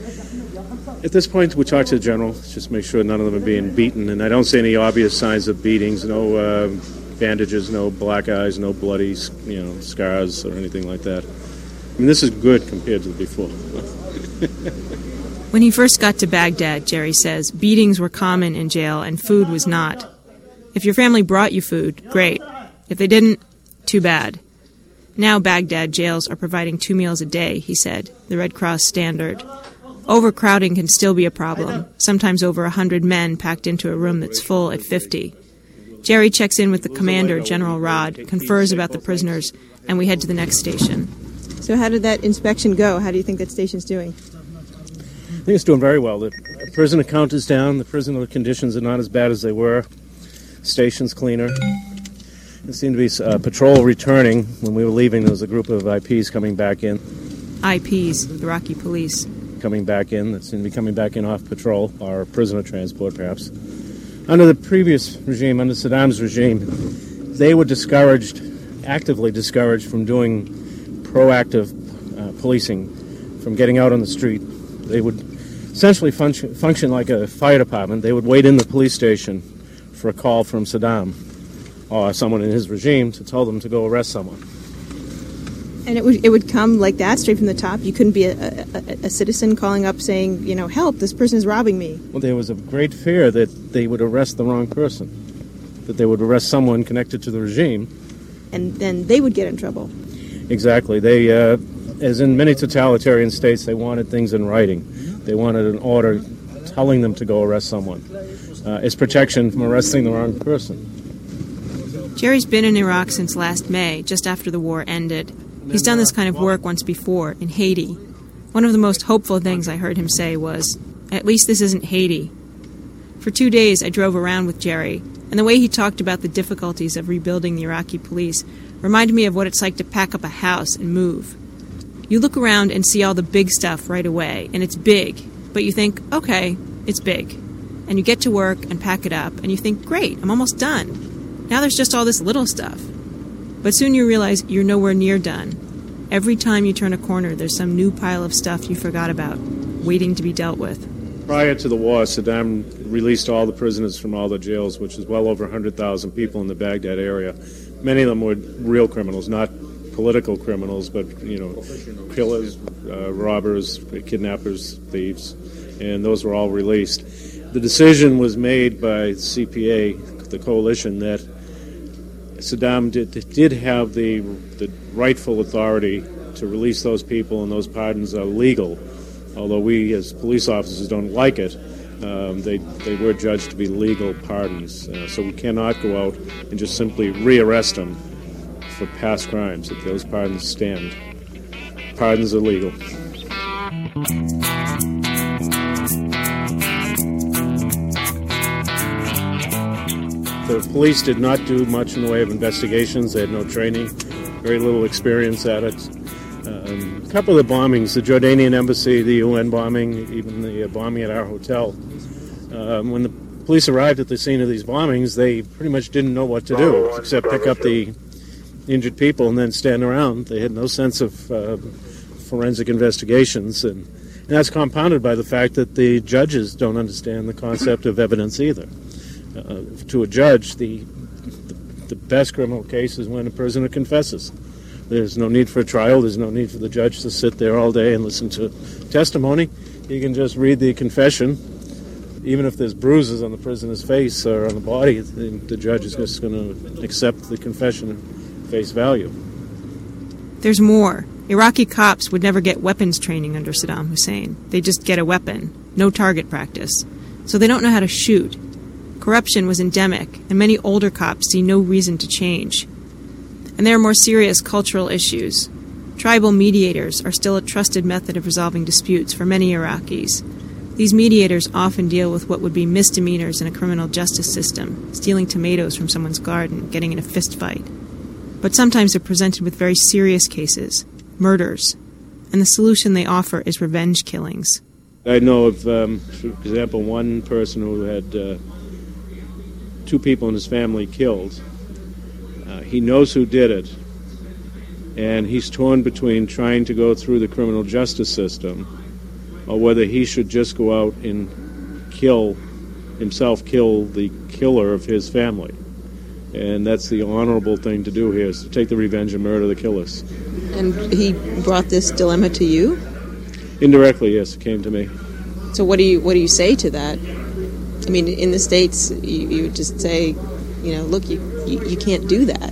At this point, we talk to the general, just make sure none of them are being beaten, and I don't see any obvious signs of beatings, no bandages, no black eyes, no bloody, scars or anything like that. I mean, this is good compared to before. When he first got to Baghdad, Jerry says, beatings were common in jail and food was not. If your family brought you food, great. If they didn't, too bad. Now Baghdad jails are providing 2 meals a day, he said, the Red Cross standard. Overcrowding can still be a problem, sometimes over 100 men packed into a room that's full at 50. Jerry checks in with the commander, General Rod, confers about the prisoners, and we head to the next station. So how did that inspection go? How do you think that station's doing? I think it's doing very well. The prisoner count is down. The prisoner conditions are not as bad as they were. Station's cleaner. There seemed to be patrol returning. When we were leaving, there was a group of IPs coming back in. IPs, Iraqi police. Coming back in. That seemed to be coming back in off patrol, or prisoner transport, perhaps. Under the previous regime, under Saddam's regime, they were actively discouraged from doing proactive policing, from getting out on the street. They would essentially function like a fire department. They would wait in the police station for a call from Saddam or someone in his regime to tell them to go arrest someone. And it would come like that, straight from the top? You couldn't be a citizen calling up saying, help, this person is robbing me. Well, there was a great fear that they would arrest the wrong person, that they would arrest someone connected to the regime. And then they would get in trouble. Exactly. They, as in many totalitarian states, they wanted things in writing. They wanted an order telling them to go arrest someone as protection from arresting the wrong person. Jerry's been in Iraq since last May, just after the war ended. He's done this kind of work once before, in Haiti. One of the most hopeful things I heard him say was, "At least this isn't Haiti." For 2 days I drove around with Jerry, and the way he talked about the difficulties of rebuilding the Iraqi police reminded me of what it's like to pack up a house and move. You look around and see all the big stuff right away, and it's big, but you think, okay, it's big. And you get to work and pack it up, and you think, great, I'm almost done. Now there's just all this little stuff. But soon you realize you're nowhere near done. Every time you turn a corner, there's some new pile of stuff you forgot about, waiting to be dealt with. Prior to the war, Saddam released all the prisoners from all the jails, which is well over 100,000 people in the Baghdad area. Many of them were real criminals, not political criminals, but, killers, robbers, kidnappers, thieves, and those were all released. The decision was made by CPA, the coalition, that Saddam did have the rightful authority to release those people, and those pardons are legal. Although we as police officers don't like it, they were judged to be legal pardons. So we cannot go out and just simply rearrest them for past crimes. If those pardons stand, pardons are legal. The police did not do much in the way of investigations. They had no training, very little experience at it. A couple of the bombings, the Jordanian embassy, the UN bombing, even the bombing at our hotel. When the police arrived at the scene of these bombings, they pretty much didn't know what to do except pick up the injured people and then stand around. They had no sense of forensic investigations, and that's compounded by the fact that the judges don't understand the concept of evidence either. To a judge, the best criminal case is when a prisoner confesses. There's no need for a trial. There's no need for the judge to sit there all day and listen to testimony. You can just read the confession. Even if there's bruises on the prisoner's face or on the body, the judge is just going to accept the confession at face value. There's more. Iraqi cops would never get weapons training under Saddam Hussein. They just get a weapon, no target practice. So they don't know how to shoot. Corruption was endemic, and many older cops see no reason to change. And there are more serious cultural issues. Tribal mediators are still a trusted method of resolving disputes for many Iraqis. These mediators often deal with what would be misdemeanors in a criminal justice system, stealing tomatoes from someone's garden, getting in a fist fight. But sometimes they're presented with very serious cases, murders, and the solution they offer is revenge killings. I know of, for example, one person who had 2 people in his family killed. He knows who did it, and he's torn between trying to go through the criminal justice system or whether he should just go out and kill the killer of his family. And that's the honorable thing to do here, is to take the revenge and murder the killers. And he brought this dilemma to you? Indirectly, yes, it came to me. So what do you say to that? I mean, in the States, you would just say, look, you can't do that.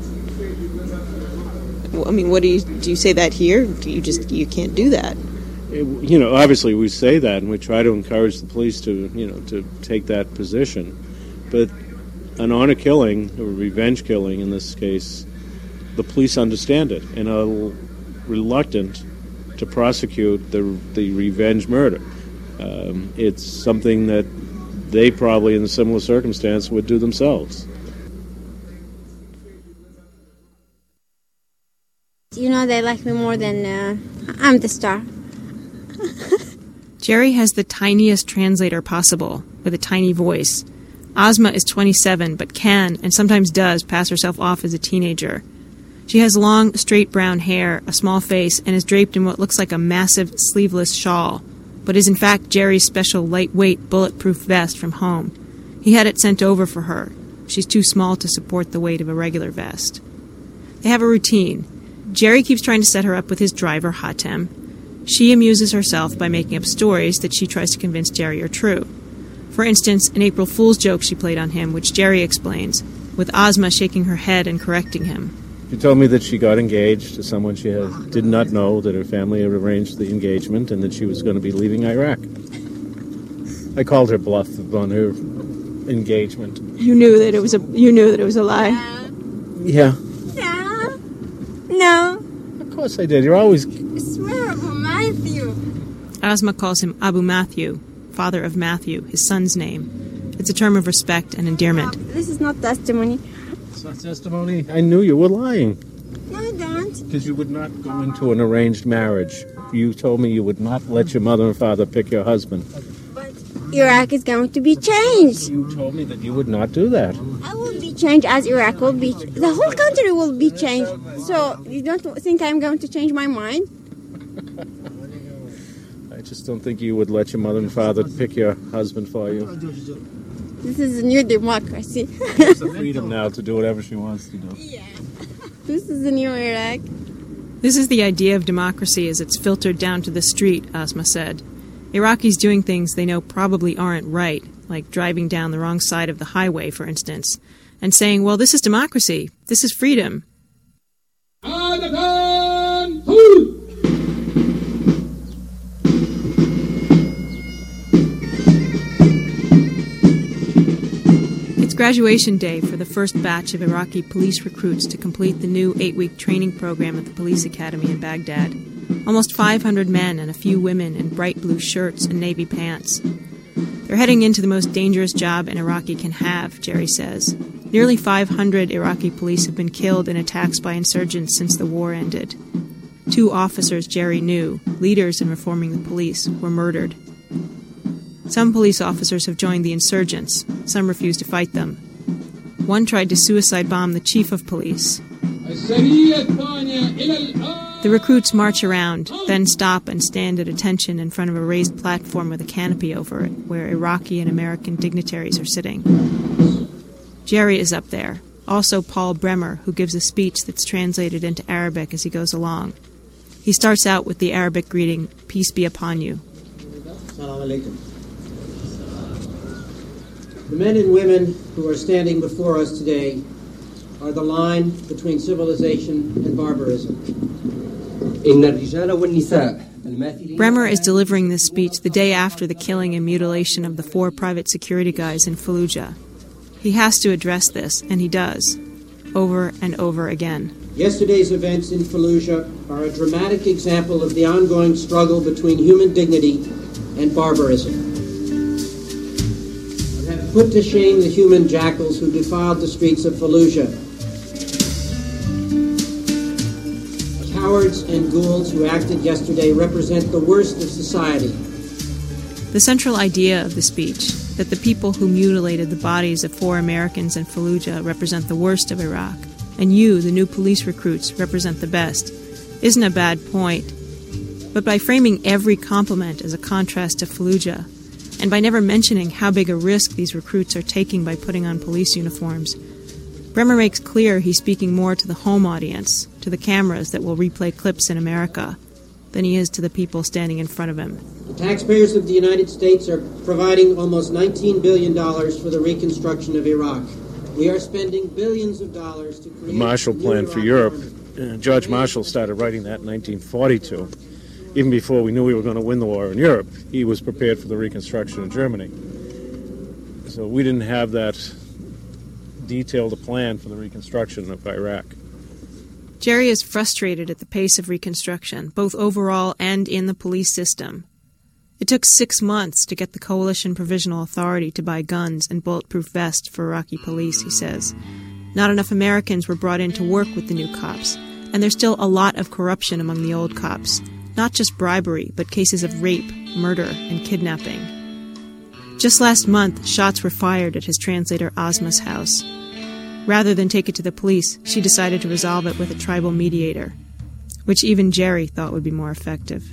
I mean, do you say that here? You can't do that? Obviously we say that, and we try to encourage the police to take that position. But an honor killing, or revenge killing in this case, the police understand it and are reluctant to prosecute the revenge murder. It's something that they probably, in a similar circumstance, would do themselves. They like me more than I'm the star. Jerry has the tiniest translator possible, with a tiny voice. Asma is 27, but can, and sometimes does, pass herself off as a teenager. She has long, straight brown hair, a small face, and is draped in what looks like a massive, sleeveless shawl, but is in fact Jerry's special lightweight, bulletproof vest from home. He had it sent over for her. She's too small to support the weight of a regular vest. They have a routine. Jerry keeps trying to set her up with his driver, Hatem. She amuses herself by making up stories that she tries to convince Jerry are true. For instance, an April Fool's joke she played on him, which Jerry explains, with Asma shaking her head and correcting him. She told me that she got engaged to someone she did not know, that her family had arranged the engagement, and that she was going to be leaving Iraq. I called her bluff on her engagement. You knew that it was a lie. Yeah. No. Of course I did. You're always... Swear Abu Matthew. Asma calls him Abu Matthew, father of Matthew, his son's name. It's a term of respect and endearment. This is not testimony. It's not testimony? I knew you were lying. No, I don't. Because you would not go into an arranged marriage. You told me you would not let your mother and father pick your husband. But Iraq is going to be changed. You told me that you would not do that. I will be changed as Iraq will be. The whole country will be changed. So you don't think I'm going to change my mind? I just don't think you would let your mother and father pick your husband for you. This is a new democracy. It's the freedom now to do whatever she wants to do. Yeah. This is the new Iraq. This is the idea of democracy as it's filtered down to the street, Asma said. Iraqis doing things they know probably aren't right, like driving down the wrong side of the highway, for instance, and saying, well, this is democracy, this is freedom. It's graduation day for the first batch of Iraqi police recruits to complete the new 8-week training program at the police academy in Baghdad. Almost 500 men and a few women in bright blue shirts and navy pants. They're heading into the most dangerous job an Iraqi can have, Jerry says. Nearly 500 Iraqi police have been killed in attacks by insurgents since the war ended. 2 officers Jerry knew, leaders in reforming the police, were murdered. Some police officers have joined the insurgents. Some refuse to fight them. One tried to suicide bomb the chief of police. The recruits march around, then stop and stand at attention in front of a raised platform with a canopy over it, where Iraqi and American dignitaries are sitting. Jerry is up there, also Paul Bremer, who gives a speech that's translated into Arabic as he goes along. He starts out with the Arabic greeting, "Peace be upon you." The men and women who are standing before us today are the line between civilization and barbarism. Bremer is delivering this speech the day after the killing and mutilation of the 4 private security guys in Fallujah. He has to address this, and he does, over and over again. Yesterday's events in Fallujah are a dramatic example of the ongoing struggle between human dignity and barbarism. I have put to shame the human jackals who defiled the streets of Fallujah. Cowards and ghouls who acted yesterday represent the worst of society. The central idea of the speech, that the people who mutilated the bodies of 4 Americans in Fallujah represent the worst of Iraq, and you, the new police recruits, represent the best, isn't a bad point. But by framing every compliment as a contrast to Fallujah, and by never mentioning how big a risk these recruits are taking by putting on police uniforms, Bremer makes clear he's speaking more to the home audience, to the cameras that will replay clips in America, than he is to the people standing in front of him. The taxpayers of the United States are providing almost $19 billion for the reconstruction of Iraq. We are spending billions of dollars to create the Marshall Plan for Europe. George Marshall started writing that in 1942. Even before we knew we were going to win the war in Europe, he was prepared for the reconstruction of Germany. So we didn't have that detailed a plan for the reconstruction of Iraq. Jerry is frustrated at the pace of reconstruction, both overall and in the police system. It took 6 months to get the Coalition Provisional Authority to buy guns and bulletproof vests for Iraqi police, he says. Not enough Americans were brought in to work with the new cops, and there's still a lot of corruption among the old cops. Not just bribery, but cases of rape, murder, and kidnapping. Just last month, shots were fired at his translator Asma's house. Rather than take it to the police, she decided to resolve it with a tribal mediator, which even Jerry thought would be more effective.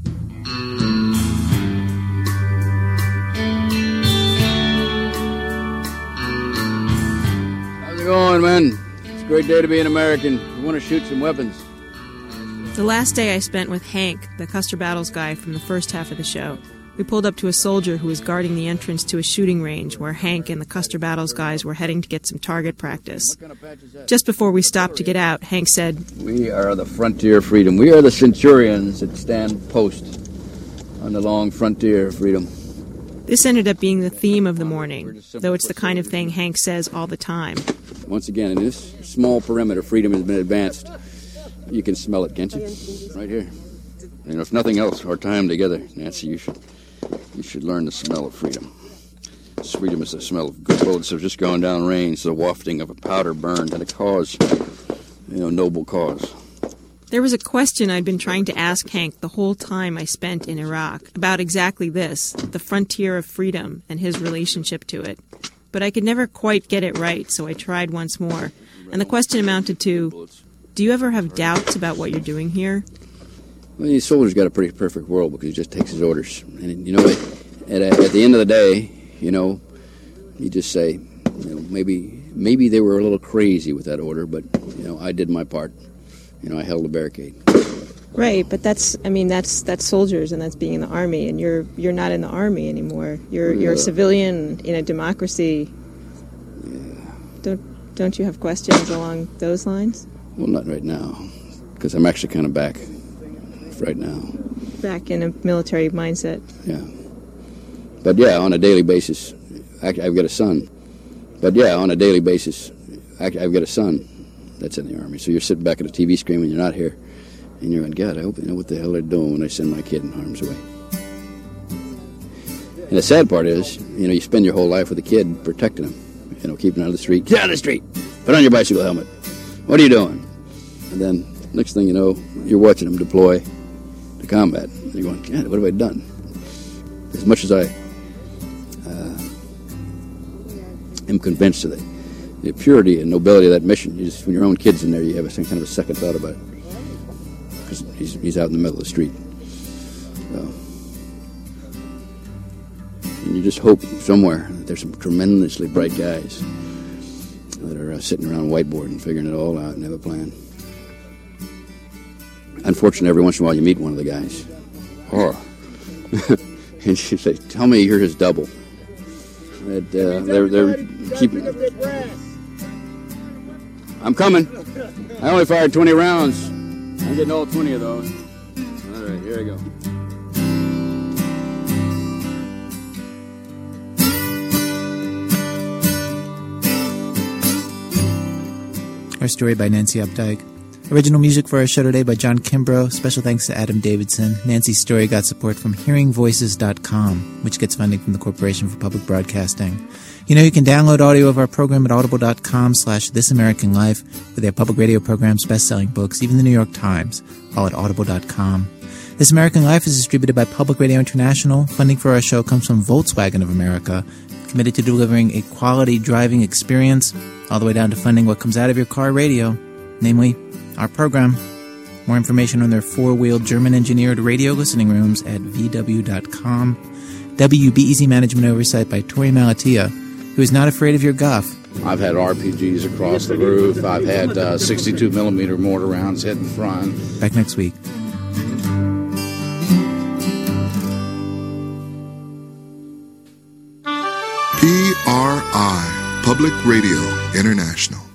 How's it going, man? It's a great day to be an American. We want to shoot some weapons. The last day I spent with Hank, the Custer Battles guy from the first half of the show. We pulled up to a soldier who was guarding the entrance to a shooting range where Hank and the Custer Battles guys were heading to get some target practice. Just before we stopped to get out, Hank said, "We are the frontier of freedom. We are the centurions that stand post on the long frontier of freedom." This ended up being the theme of the morning, though it's the kind of thing Hank says all the time. Once again, in this small perimeter, freedom has been advanced. You can smell it, can't you? Right here. And if nothing else, our time together, Nancy, you should learn the smell of freedom. Freedom is the smell of good bullets that have just gone down range, the wafting of a powder burned and a cause, noble cause. There was a question I'd been trying to ask Hank the whole time I spent in Iraq about exactly this, the frontier of freedom and his relationship to it. But I could never quite get it right, so I tried once more. And the question amounted to, do you ever have doubts about what you're doing here? Well, the soldier's got a pretty perfect world because he just takes his orders. And, at the end of the day, you just say, maybe they were a little crazy with that order, but, I did my part. I held a barricade. Right, but that's soldiers, and that's being in the Army, and you're not in the Army anymore. You're a civilian in a democracy. Yeah. Don't you have questions along those lines? Well, not right now, because I'm actually kind of back right now. Back in a military mindset. Yeah. But yeah, on a daily basis, I've got a son. I've got a son that's in the Army. So you're sitting back at a TV screen when you're not here, and you're going, God, I hope they know what the hell they're doing when I send my kid in harm's way. And the sad part is, you spend your whole life with a kid protecting him. keeping out of the street. Get out of the street! Put on your bicycle helmet. What are you doing? And then, next thing you know, you're watching them deploy to combat. And you're going, God, what have I done? As much as I am convinced of the purity and nobility of that mission, when your own kid's in there, you have some kind of a second thought about it. Because he's out in the middle of the street. So, and you just hope somewhere that there's some tremendously bright guys that are sitting around a whiteboard and figuring it all out and have a plan. Unfortunately, every once in a while you meet one of the guys. Oh. And you say, tell me you're his double. They're keeping... I'm coming. I only fired 20 rounds. I'm getting all 20 of those. All right, here I go. Our story by Nancy Updike. Original music for our show today by John Kimbrough. Special thanks to Adam Davidson. Nancy's story got support from hearingvoices.com, which gets funding from the Corporation for Public Broadcasting. You can download audio of our program at audible.com/thisamericanlife with their public radio programs, best-selling books, even the New York Times, all at audible.com. This American Life is distributed by Public Radio International. Funding for our show comes from Volkswagen of America, committed to delivering a quality driving experience, all the way down to funding what comes out of your car radio, namely our program. More information on their four-wheel German-engineered radio listening rooms at vw.com. WBEZ Management Oversight by Tori Malatia, who is not afraid of your guff. I've had RPGs across the roof. I've had 62-millimeter mortar rounds hitting front. Back next week. PRI, Public Radio International.